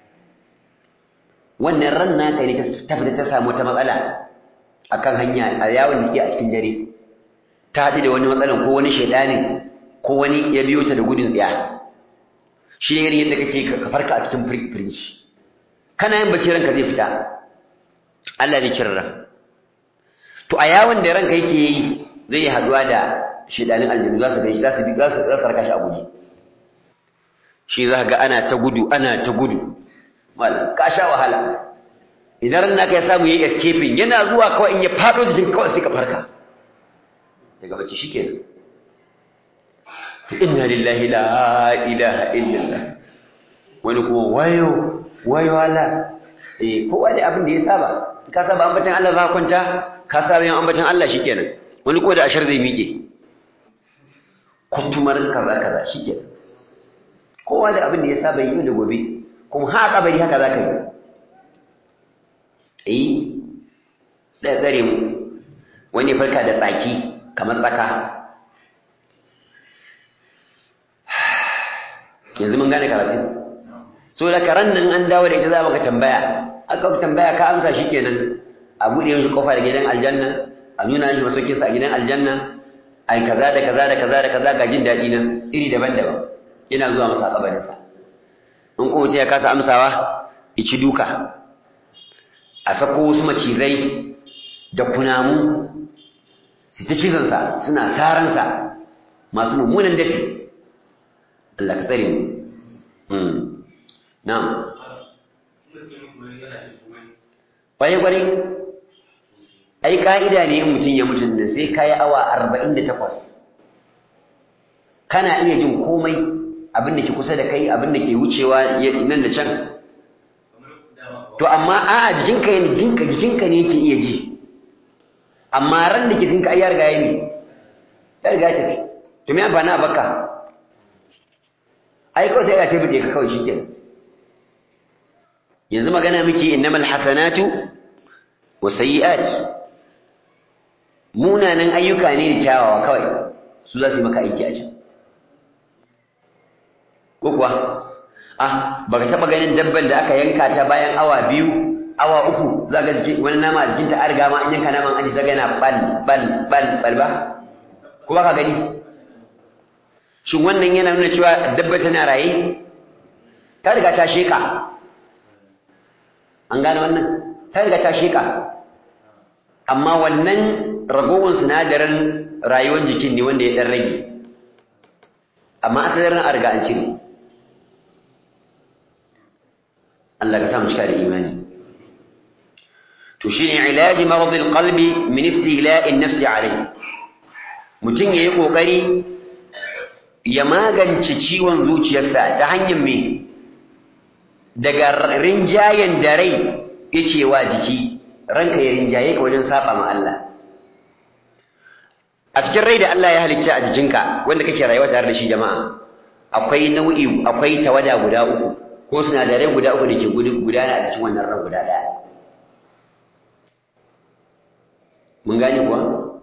wannan ran naka ne ta fita ta samu wata matsala a kan hanya a yawon da suke a cikin dare ta haɗu da wani matsalan ko wani shaidanin ko wani ya biyo ta da gudun tsiya shi ne yadda kake ka farka a cikin firgici kana yin bacci ranka zai fita Allah zai cire ran to a yawon da ranka yake yi zai yi haduwa da shedanin aljanu za su gani za su bi za su raka shi a guje shi za ga ana ta gudu ana ta gudu mal ka sha wahala idan ran naka ya samu yayi escaping yana zuwa kawai in ya fado jikin kawai sai ka farka daga bacci shikenan inna lillahi la ilaha illallah wani kuma wayo wayo Allah eh kowa da abin da ya saba ka saba ambatan Allah za ka kwanta ka saba yin ambatan Allah shikenan wani ko da ashar zai miƙe kuntumar kaza kaza shikenan kowa da abin da ya saba yi da gobe kuma ha kabari haka za ka yi eh da tsare mu wani farka da tsaki kamar tsaka yanzu mun gane karatu so da karan nan an dawo da ita za maka tambaya aka tambaya ka amsa shikenan a bude mishi kofa da gidan aljanna a nuna mishi masaukin sa a gidan aljanna ai kaza da kaza da kaza da kaza ga jin dadi nan iri daban-daban yana zuwa masa kabarin sa in ko mutum ya kasa amsawa ici duka a sako wasu macizai da kunamu su ta cizon sa suna saran sa masu mummunan dafi Allah ka tsare mu hmm na'am kwaye-kwaye ai ka'ida ne in mutum ya mutu da sai kayi awa arba'in da takwas kana iya jin komai abin da ke kusa da kai abin da ke wucewa nan da can to amma a jikinka ne jikinka jikinka ne yake iya ji amma ran da ke jikinka ai ya riga ya ne ya riga ya tafi to me amfani a baka ai kawai sai ya tafi da ka kawai shikenan yanzu magana miki innamal hasanatu wasayyi'at munanan ayyuka ne da kyawawa kawai su za su yi maka aiki a can ko kuwa ah baka taba ganin dabban da aka yanka ta bayan awa biyu awa uku za ga wani nama a jikinta an riga ma an yanka naman aji zaga yana bal bal bal bal ba ko ba ka gani shin wannan yana nuna cewa dabba tana raye ta riga ta sheka an gane wannan ta riga ta sheka amma wannan ragowar sinadarin rayuwar jikin ne wanda ya dan rage amma asalin a riga an cire Allah ka samu cika da imani to shine ilaji maradil qalbi min istila'i an-nafs alayhi mutun yayi kokari ya magance ciwon zuciyarsa ta hanyar me daga rinjayen da rai yake wa jiki ranka ya rinjaye ka wajen saba ma Allah a cikin rai da Allah ya halicce a jikinka wanda kake rayuwa tare da shi jama'a akwai nau'i akwai tawada guda uku ko sinadarai guda uku da ke gudana a cikin wannan ran guda daya mun gane kuwa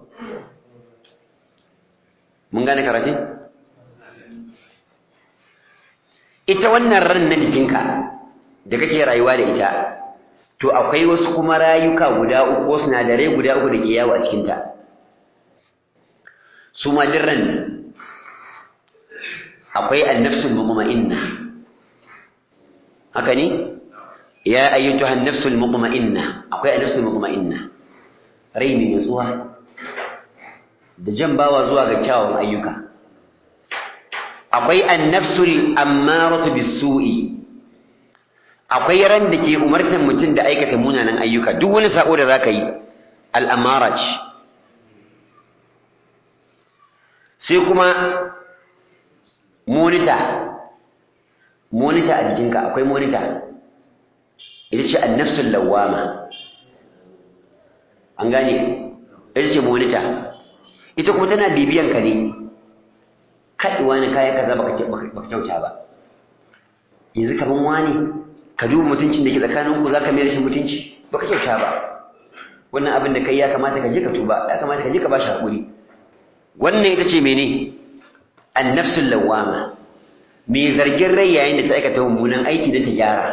mun gane karatun ita wannan ran na jikinka da kake rayuwa da ita to akwai wasu kuma rayuka guda uku ko sinadarai guda uku da ke yawo a cikinta su ma dirran akwai annafsul mutma'inna haka ne ya ayyatuha an-nafsul mutma'inna akwai annafsul mutma'inna rai mai nutsuwa da jan bawa zuwa ga kyawun ayyuka akwai annafsul ammaratu bis-su'i akwai ran da ke umartan mutum da aikata munanan ayyuka duk wani sako da zaka yi al-amara ce sai kuma monita monita a jikinka akwai monita ita ce annafsul lawama an gane ita ce monita ita kuma tana bibiyan ka ne kai wani kaya kaza baka baka kyauta ba yanzu kaman wani ka duba mutuncin da ke tsakanin ku zaka mai rashin mutunci baka kyauta ba wannan abin da kai ya kamata ka je ka tuba ya kamata ka je ka bashi hakuri wannan ita ce mene annafsul lawama me zargin rai yayin da ta aikata mummunan aiki don ta gyara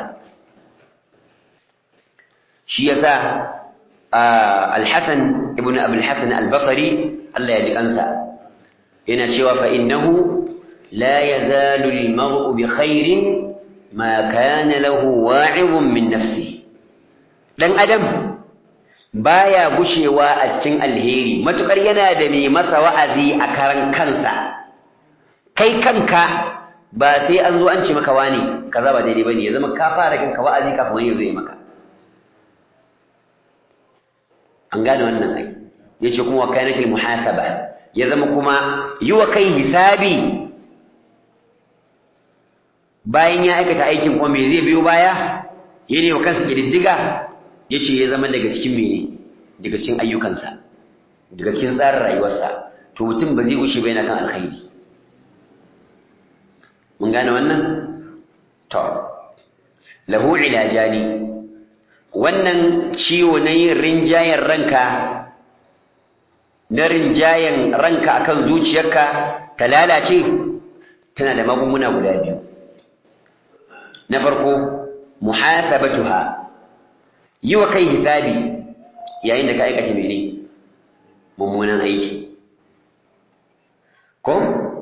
shi yasa al-Hasan ibn Abi al-Hasan al-Basri Allah ya ji kansa yana cewa fa innahu la yazalu al-mar'u bi khairin ma kana lahu wa'izun min nafsi dan adam baya gushewa a cikin alheri matukar yana da mai masa wa'azi a karan kansa kai kanka ba sai an zo an ce maka wani kaza ba daidai bane ya zama ka fara kanka wa'azi kafin wani ya zo ya maka an gane wannan ai yace kuma wa kanatil muhasaba ya zama kuma yi wa kai hisabi bayan ya aikata aikin kuma me zai biyo baya yana wa kansa kididdiga yace ya zama daga cikin mene daga cikin ayyukansa daga cikin tsarin rayuwarsa to mutum ba zai gushe ba yana kan alkhairi mun gane wannan to lahu ilajani wannan ciwo na yin rinjayen ranka na rinjayen ranka akan zuciyarka ta lalace tana da magunguna guda biyu na farko muhasabatuha yi wa kai hisabi yayin da ka aikata mene mummunan aiki ko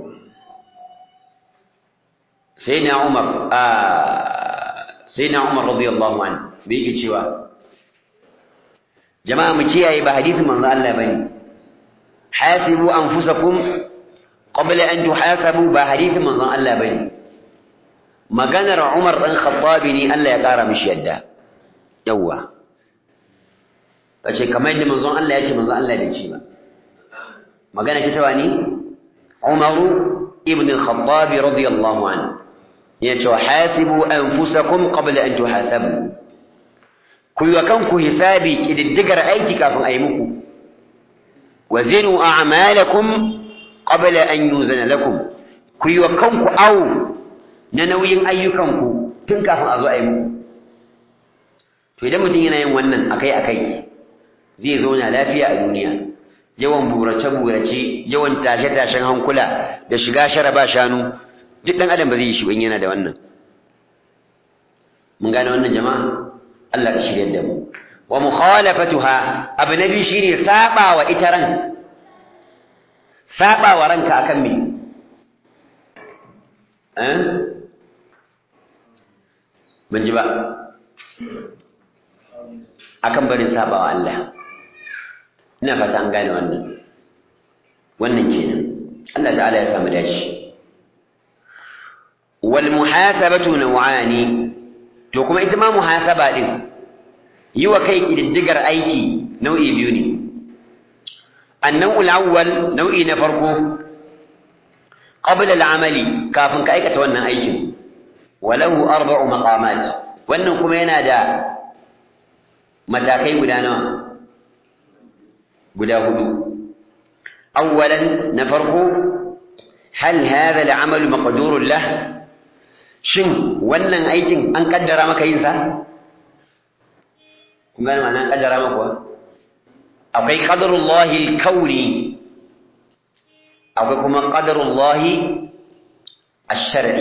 sayyidina Umar a sayyidina Umar radiyallahu anhu bai yake cewa jama'a mu kiyaye ba hadisin manzo Allah bane hasibu anfusakum qabla an tuhasabu ba hadisin manzo Allah bane maganar Umar dan Khattab ne Allah ya kara mishi yadda yawa kace kamar yadda manzon Allah ya ce manzon Allah bai ce ba magana ce ta wani Umar ibn al-Khattab radiyallahu anhu ya ce hasibu anfusakum qabla an tuhasabu ku yi wa kanku hisabi kididdigar aiki kafin a yi muku wazinu a'malakum qabla an yuzana lakum ku yi wa kanku awu na nauyin ayyukanku tun kafin a zo a yi muku to idan mutum yana yin wannan akai-akai zai zauna lafiya a duniya yawan burace-burace yawan tashe-tashen hankula da shiga shara ba shanu duk ɗan adam ba zai yi shi in yana da wannan mun gane wannan jama'a Allah ka shirye da mu wa mukhalafatuha abu nabi shine saba wa ita ran saba wa ranka akan me eh ban ji ba akan barin saba wa Allah ina fata an gane wannan wannan kenan Allah ta'ala ya samu dashi wal muhasabatu naw'ani to kuma ita ma muhasaba din yi wa kai kididdigar aiki nau'i biyu ne annau al-awwal nau'i na farko qabla al-amali kafin ka aikata wannan aikin walahu arba'u maqamat wannan kuma yana da matakai guda nawa guda hudu awwalan na farko hal hadha al-amal maqdurun lah shin wannan aikin an kaddara maka yin sa kun gane ma'ana an kaddara maka kuwa akwai qadarullahi al-kauni akwai kuma qadarullahi ash-shar'i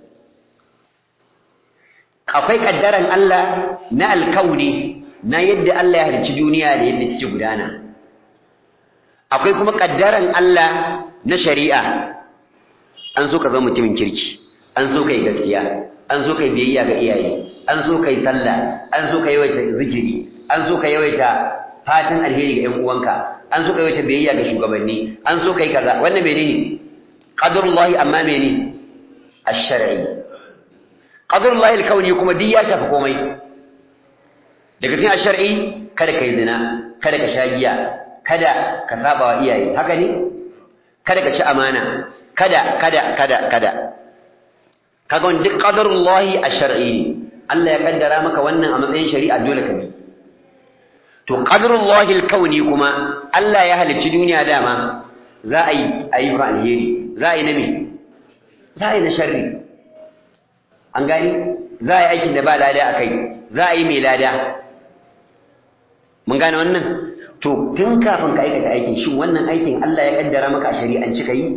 akwai kaddaran Allah na al-kauni na yadda Allah ya halicci duniya da yadda take gudana akwai kuma kaddaran Allah na shari'a an so ka zama mutumin kirki an so kai gaskiya an so kai biyayya ga iyaye an so kai sallah an so kai yawaita zikiri an so kai yawaita fatan alheri ga ƴan uwanka an so kai yawaita biyayya ga shugabanni an so kai kaza wannan menene qadarullahi amma menene ash-shar'i qadarullahi al-kauni kuma duk ya shafa komai daga cikin ash-shar'i kada kai zina kada ka sha giya kada ka saba wa iyaye haka ne kada ka ci amana kada kada kada kada kaga wannan duk qadarullahi ash-shar'i Allah ya kaddara maka wannan a matsayin shari'a dole ka bi to qadarullahi al-kauni kuma Allah ya halicci duniya dama za a yi ayyuka alheri za a yi na me za a yi na sharri an gani za a yi aikin da ba lada akai za a yi mai lada mun gane wannan to tun kafin ka aikata aikin shin wannan aikin Allah ya kaddara maka a shari'an cika yi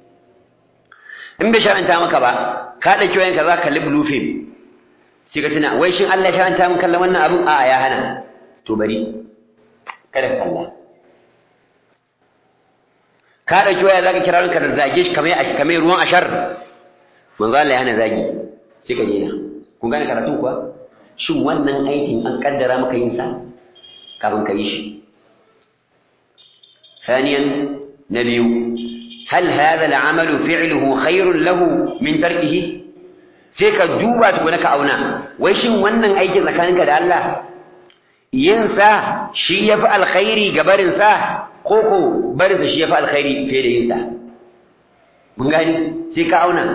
in bai shar'anta maka ba ka dauki wayanka za ka liblu film sai ka tuna wai shin Allah ya shar'anta maka kallon wannan abun a'a ya hana to bari kada ka kalla ka dauki waya zaka kira ranka da zage shi kamar kamar ruwan ashar manzo Allah ya hana zagi sai ka dena kun gane karatu kuwa shin wannan aikin an kaddara maka yin sa kafin ka yi shi ثانيا نبي هل هذا العمل فعله خير له من تركه sai ka duba tukuna ka auna wai shin wannan aikin tsakaninka da Allah yin sa shi yafi alkhairi ga barin sa ko ko barin sa shi yafi alkhairi fiye da yin sa mun gani sai ka auna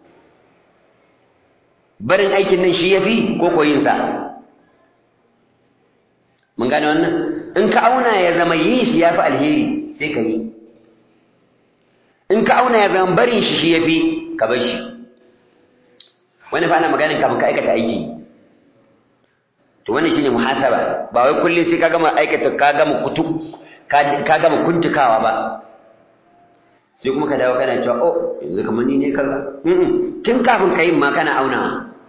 barin aikin nan shi yafi ko ko yin sa mun gane wannan in ka auna ya zama yin shi yafi alheri sai ka yi in ka auna ya zama barin shi shi yafi ka bar shi wani fa ana maganin kafin ka aikata aiki to wannan shine muhasaba ba wai kullun sai ka gama aikata ka gama kutu ka gama kuntukawa ba sai kuma ka dawo kana cewa oh yanzu kamar ni ne kaza tun kafin ka yin ma kana auna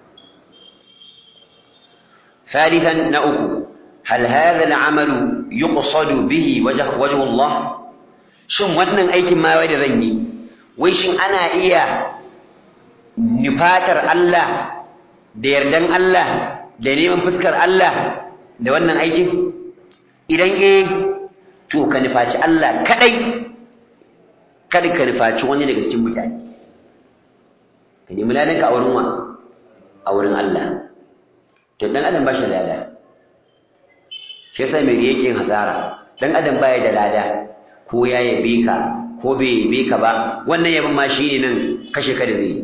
ثالثا نأكو هل هذا العمل يقصد به وجه وجه الله shin wannan aikin ma wai da zan yi wai shin ana iya nufatar Allah da yardan Allah da neman fuskar Allah da wannan aikin idan eh to ka nufaci Allah kadai kada ka nufaci wani daga cikin mutane ka nemi ladanka a wurin wa a wurin Allah to dan adam ba shi lada shi yasa mai yake yin hasara dan adam baya da lada ko ya yabe ka ko bai yabe ka ba wannan yabin ma shine nan kashe ka da zai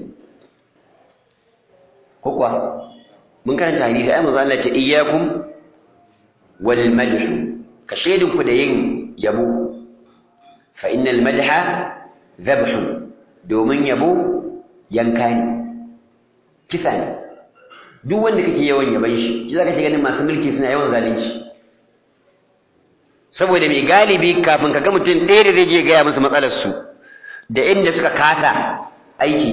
ko kuwa mun karanta hadisi ai manzo Allah ya ce iyyakum wal madh ka shedin ku da yin yabo fa innal madha dhabh domin yabo yanka ne kisa ne duk wanda kake yawan yaban shi shi zaka ga ganin masu mulki suna yawan zalunci saboda mai galibi kafin ka ga mutum ɗaya da zai je gaya musu matsalarsu da inda suka kasa aiki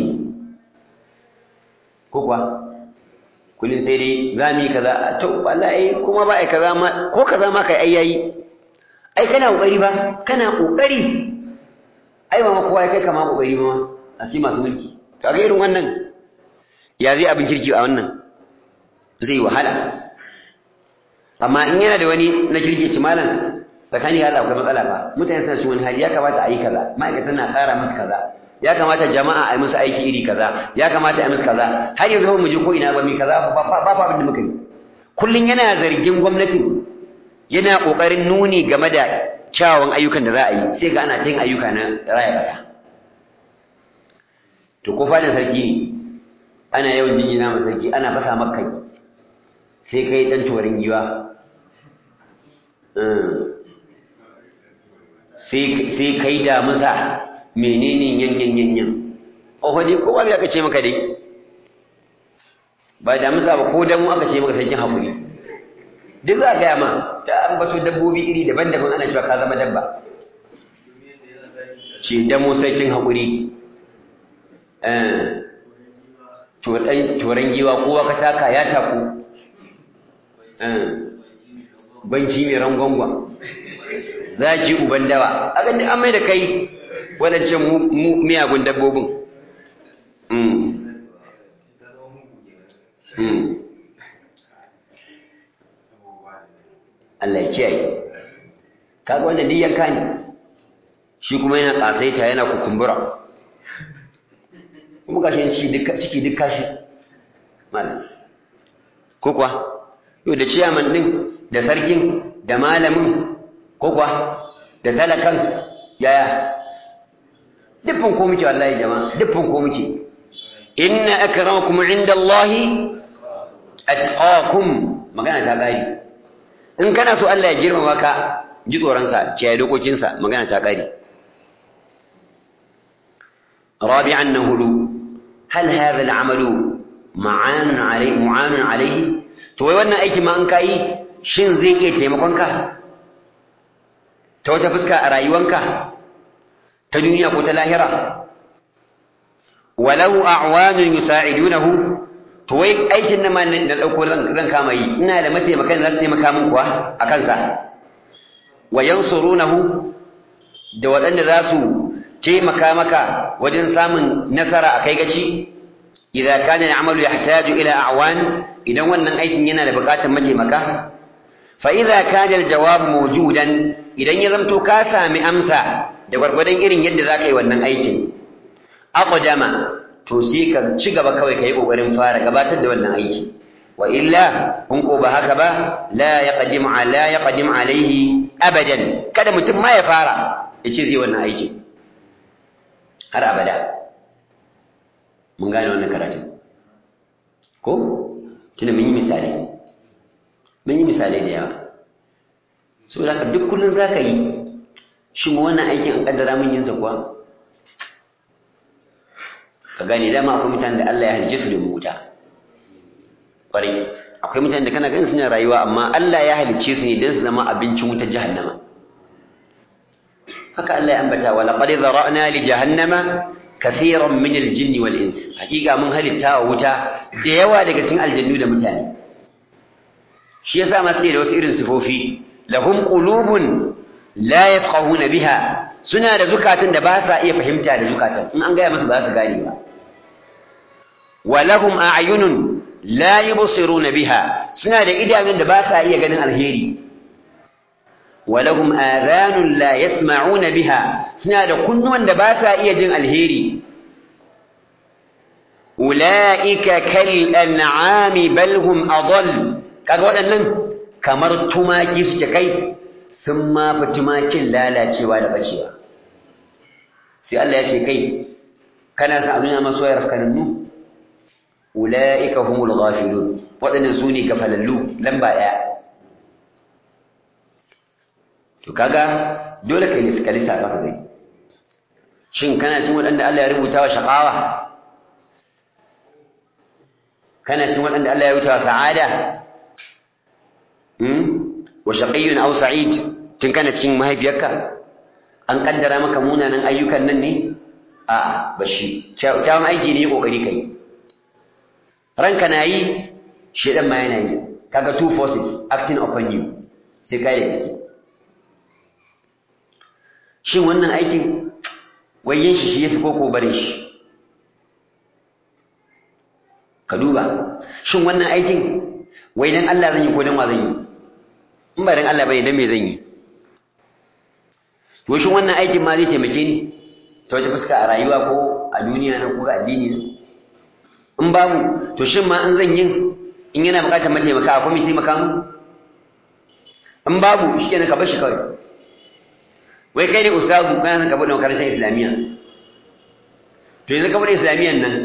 ko kuwa kullum sai dai za mu yi kaza to wallahi kuma ba ai kaza ma ko kaza ma kai ai yayi ai kana kokari ba kana kokari ai ba ma kowa ya kai kama kokari ma a si masu mulki kaga irin wannan ya zai abin kirki a wannan zai wahala amma in yana da wani na kirki ci malam tsakani Allah akwai matsala ba mutane suna shi wani hali ya kamata a yi kaza ma'aikatan na tsara musu kaza ya kamata jama'a a yi musu aiki iri kaza ya kamata a yi musu kaza har yanzu ba mu je ko ina ba mu kaza ba ba ba abin da muka yi kullun yana zargin gwamnatin yana kokarin nuni game da kyawawan ayyukan da za a yi sai ga ana ta yin ayyuka na raya kasa to ko fadan sarki ne ana yawan jingina ma sarki ana fasa maka sai kai dan torin giwa sai sai kai da masa menene yan yan yan yan oh dai kowa bai aka ce maka dai ba da masa ba ko dan mu aka ce maka sarkin hakuri duk za ga ma ta ambato dabbobi iri daban-daban ana cewa ka zama dabba ce damo sarkin hakuri eh turan giwa kowa ka taka ya taku gwanci mai rangwangwa zaki uban dawa a ganin an mai da kai waɗancan miyagun dabbobin Allah ya kiyaye kaga wannan duk yanka ne shi kuma yana ƙasaita yana kukumbura kuma gashi ciki duk kashi malam ko kuwa yau da ciyaman din da sarkin da malamin ko kuwa da talakan yaya dukkan ko muke wallahi jama'a dukkan ko muke inna akramakum indallahi atqakum magana ta gari in kana so Allah ya girmama ka ji tsoron sa kiyaye dokokin sa magana ta gari rabi'an nahulu hal hadha al'amalu ma'anun alayhi mu'anun alayhi to wai wannan aiki ma an kai shin zai iya taimakon ka ta wata fuska a rayuwanka ta duniya ko ta lahira walau a'wanun yusa'idunahu to wai aikin nan ma da dauko zan kama yi ina da mataimakan za su taimaka min kuwa a kansa wa yansurunahu da waɗanda za su taimaka maka wajen samun nasara a kai gaci idza kana al'amalu yahtaju ila a'wan idan wannan aikin yana da buƙatar mataimaka fa idza kana al-jawab mawjudan idan ya zamto ka sami amsa da gwargwadon irin yadda zaka yi wannan aikin aqdama to sai ka ci gaba kawai kai kokarin fara gabatar da wannan aiki wa illa kun ko ba haka ba la yaqdim ala yaqdim alayhi abadan kada mutum ma ya fara yace zai wannan aikin har abada mun gane wannan karatu ko tunda mun yi misali mun yi misali da yawa so da duk kullun zaka yi shin wannan aikin an kaddara mun yin sa kuwa ka gane dama akwai mutanen da Allah ya halice su da wuta kwarai akwai mutanen da kana ganin suna rayuwa amma Allah ya halice su ne don su zama abincin wutar jahannama haka Allah ya ambata wa laqad zara'na li jahannama kathiran min al-jinn wal ins hakika mun halitta wa wuta da yawa daga cikin aljannu da mutane shi yasa ma sai da wasu irin sifofi lahum qulubun la yafqahuna biha suna da zukatan da ba sa iya fahimta da zukatan in an gaya musu ba su gane ba wa lahum a'yunun la yubsiruna biha suna da idanun da ba sa iya ganin alheri wa lahum adhanun la yasma'una biha suna da kunnuwan da ba sa iya jin alheri ulaika kal an'ami bal hum adall kaga waɗannan kamar tumaki suke kai sun ma fi tumakin lalacewa da bacewa sai Allah ya ce kai kana san abin ma soyar rafkanannu ulaika humul ghafilun wadannan su ne gafalallu lamba daya to kaga dole kai ne kalisa ka gani shin kana cin wadanda Allah ya rubuta wa shaqawa kana cin wadanda Allah ya rubuta wa sa'ada hmm wa shaqiyyun aw sa'id tun kana cin mahaifiyarka an kaddara maka munanan ayyukan nan ne a'a bashi kyawun aiki ne kokari kai ranka nayi shedan ma yana yi kaga two forces acting upon you sai kai da gaske shin wannan aikin wayen shi shi yafi koko bare shi ka duba shin wannan aikin wai dan Allah zan yi ko dan wa zan yi in ba dan Allah bane dan me zan yi to shin wannan aikin ma zai taimake ni ta wace fuska a rayuwa ko a duniya na ko a addini na in babu to shin ma an zan yin in yana buƙatar mataimaka akwai mai taimaka mu in babu shikenan ka bar shi kawai wai kai ne ustazu kana son ka bude makarantar islamiyya to yanzu kamar islamiyan nan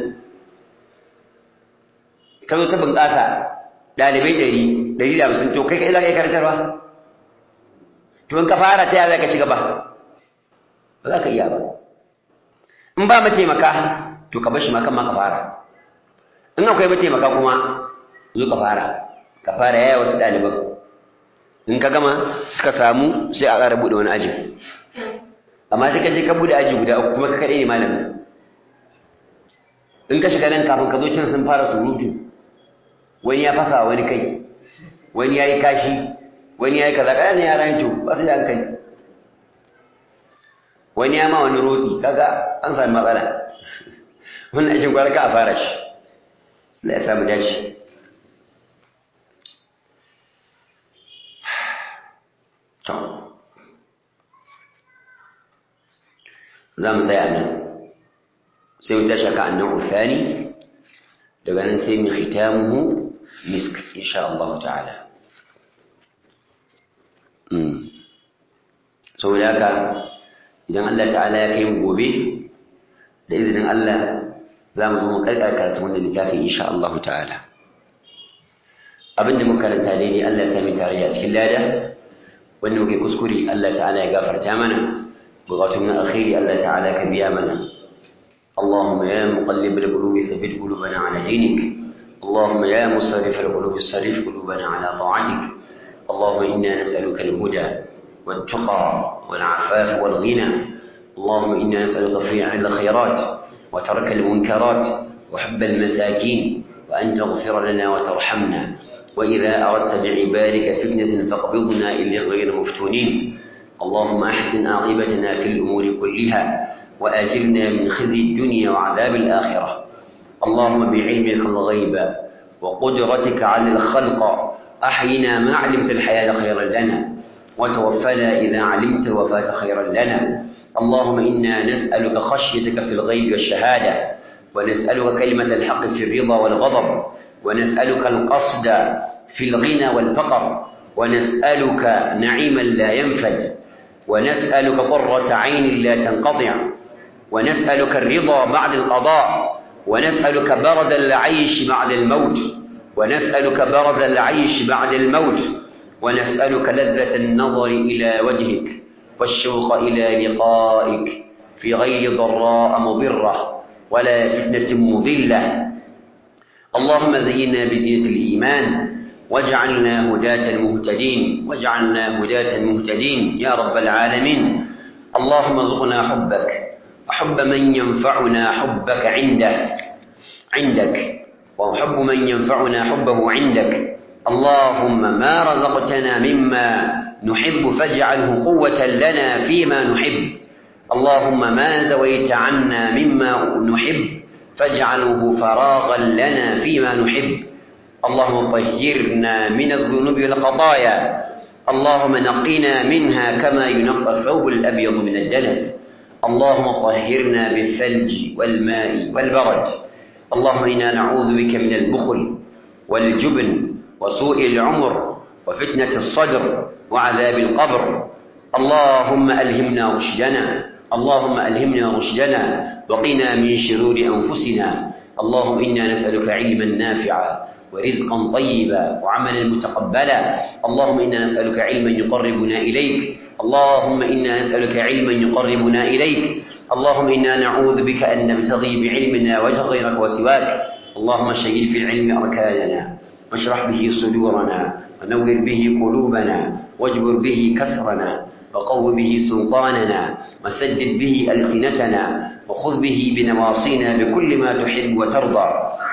ta zo ta bunƙasa ɗalibai ɗari ɗari da hamsin to kai kai za ka yi karantarwa to in ka fara ta yaya za ka ci gaba ba za ka iya ba in ba mataimaka to ka bar shi ma kan ma ka fara in akwai mataimaka kuma zo ka fara ka fara yaya wasu ɗaliban in ka gama suka samu sai a ƙara buɗe wani aji amma sai ka je ka buɗe aji guda uku kuma ka kaɗai ne malamin in ka shiga nan kafin ka zo can sun fara surutu wani ya fasa wani kai wani ya yi kashi wani ya yi kaza kaɗa ne yaran to ba su da hankali wani ya ma wani rotsi kaga an sami matsala wannan ajin gwara ka a fara shi da ya samu dace to za mu tsaya nan sai mu tashi ka annan uthani daga nan sai mu khitamuhu misk insha Allah ta'ala mm saboda haka idan Allah ta'ala ya kai mu gobe da izinin Allah za mu zo mu karkar karatu wannan littafin insha Allah ta'ala abinda muka karanta daidai Allah ya sami tarayya cikin lada wanda muke kuskure Allah ta'ala ya gafarta mana bukatun na alkhairi Allah ta'ala ka biya mana اللهم يا مقلب القلوب ثبت قلوبنا على دينك اللهم يا مصرف القلوب صرف قلوبنا على طاعتك اللهم إنا نسألك الهدى والتقى والعفاف والغنى اللهم إنا نسألك فعل الخيرات وترك المنكرات وحب المساكين وأن تغفر لنا وترحمنا وإذا أردت بعبادك فتنة فاقبضنا إلى غير مفتونين اللهم أحسن عاقبتنا في الأمور كلها وآجرنا من خزي الدنيا وعذاب الآخرة اللهم بعلمك الغيب وقدرتك على الخلق أحينا ما علمت الحياة خيرا لنا وتوفنا إذا علمت الوفاة خيرا لنا اللهم إنا نسألك خشيتك في الغيب والشهادة ونسألك كلمة الحق في الرضا والغضب ونسألك القصد في الغنى والفقر ونسألك نعيما لا ينفد ونسألك قرة عين لا تنقطع ونسألك الرضا بعد القضاء ونسألك برد العيش بعد الموت ونسألك برد العيش بعد الموت ونسألك لذة النظر إلى وجهك والشوق إلى لقائك في غير ضراء مضرة ولا فتنة مضلة اللهم زينا بزينة الإيمان واجعلنا هداة المهتدين واجعلنا هداة المهتدين يا رب العالمين اللهم ارزقنا حبك وحب من ينفعنا حبك عنده عندك وحب من ينفعنا حبه عندك اللهم ما رزقتنا مما نحب فاجعله قوة لنا فيما نحب اللهم ما زويت عنا مما نحب فاجعله فراغا لنا فيما نحب اللهم طهرنا من الذنوب والخطايا اللهم نقنا منها كما ينقى الثوب الأبيض من الدنس اللهم طهرنا بالثلج والماء والبرد اللهم إنا نعوذ بك من البخل والجبن وسوء العمر وفتنة الصدر وعذاب القبر اللهم ألهمنا رشدنا اللهم ألهمنا رشدنا وقنا من شرور أنفسنا اللهم إنا نسألك علما نافعا ورزقا طيبا وعملا متقبلا اللهم إنا نسألك علما يقربنا إليك اللهم إنا نسألك علما يقربنا إليك اللهم إنا نعوذ بك أن نبتغي بعلمنا وجه غيرك وسواك اللهم شهد في العلم أركاننا واشرح به صدورنا ونور به قلوبنا واجبر به كسرنا وقو به سلطاننا وسدد به ألسنتنا وخذ به بنواصينا بكل ما تحب وترضى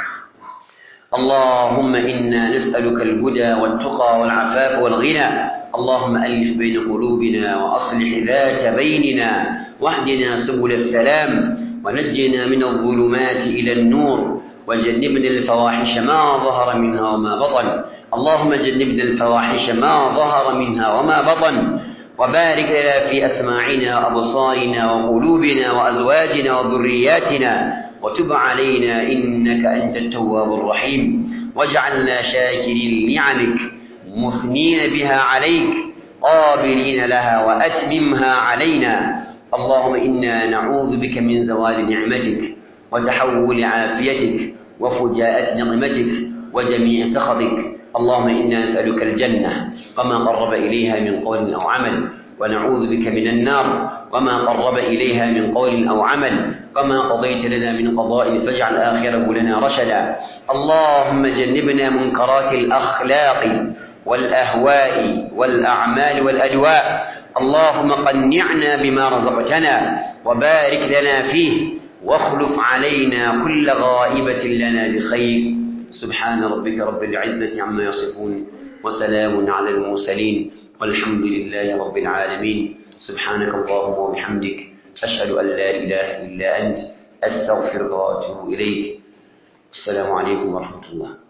اللهم إنا نسألك الهدى والتقى والعفاف والغنى اللهم ألف بين قلوبنا وأصلح ذات بيننا واهدنا سبل السلام ونجنا من الظلمات إلى النور وجنبنا الفواحش ما ظهر منها وما بطن اللهم جنبنا الفواحش ما ظهر منها وما بطن وبارك لنا في أسماعنا وأبصارنا وقلوبنا وأزواجنا وذرياتنا وتب علينا إنك أنت التواب الرحيم واجعلنا شاكرين لنعمك مثنين بها عليك قابلين لها وأتممها علينا اللهم إنا نعوذ بك من زوال نعمتك وتحول عافيتك وفجاءة نقمتك وجميع سخطك. اللهم إنا نسألك الجنة وما قرب إليها من قول أو عمل، ونعوذ بك من النار وما قرب إليها من قول أو عمل، وما قضيت لنا من قضاء فاجعل آخره لنا رشدا. اللهم جنبنا منكرات الأخلاق والأهواء والأعمال والأدواء. اللهم قنعنا بما رزقتنا وبارك لنا فيه، واخلف علينا كل غائبة لنا بخير. سبحان ربك رب العزة عما يصفون، وسلام على المرسلين، والحمد لله رب العالمين. سبحانك اللهم وبحمدك، أشهد أن لا إله إلا أنت، أستغفرك وأتوب إليك. السلام عليكم ورحمة الله.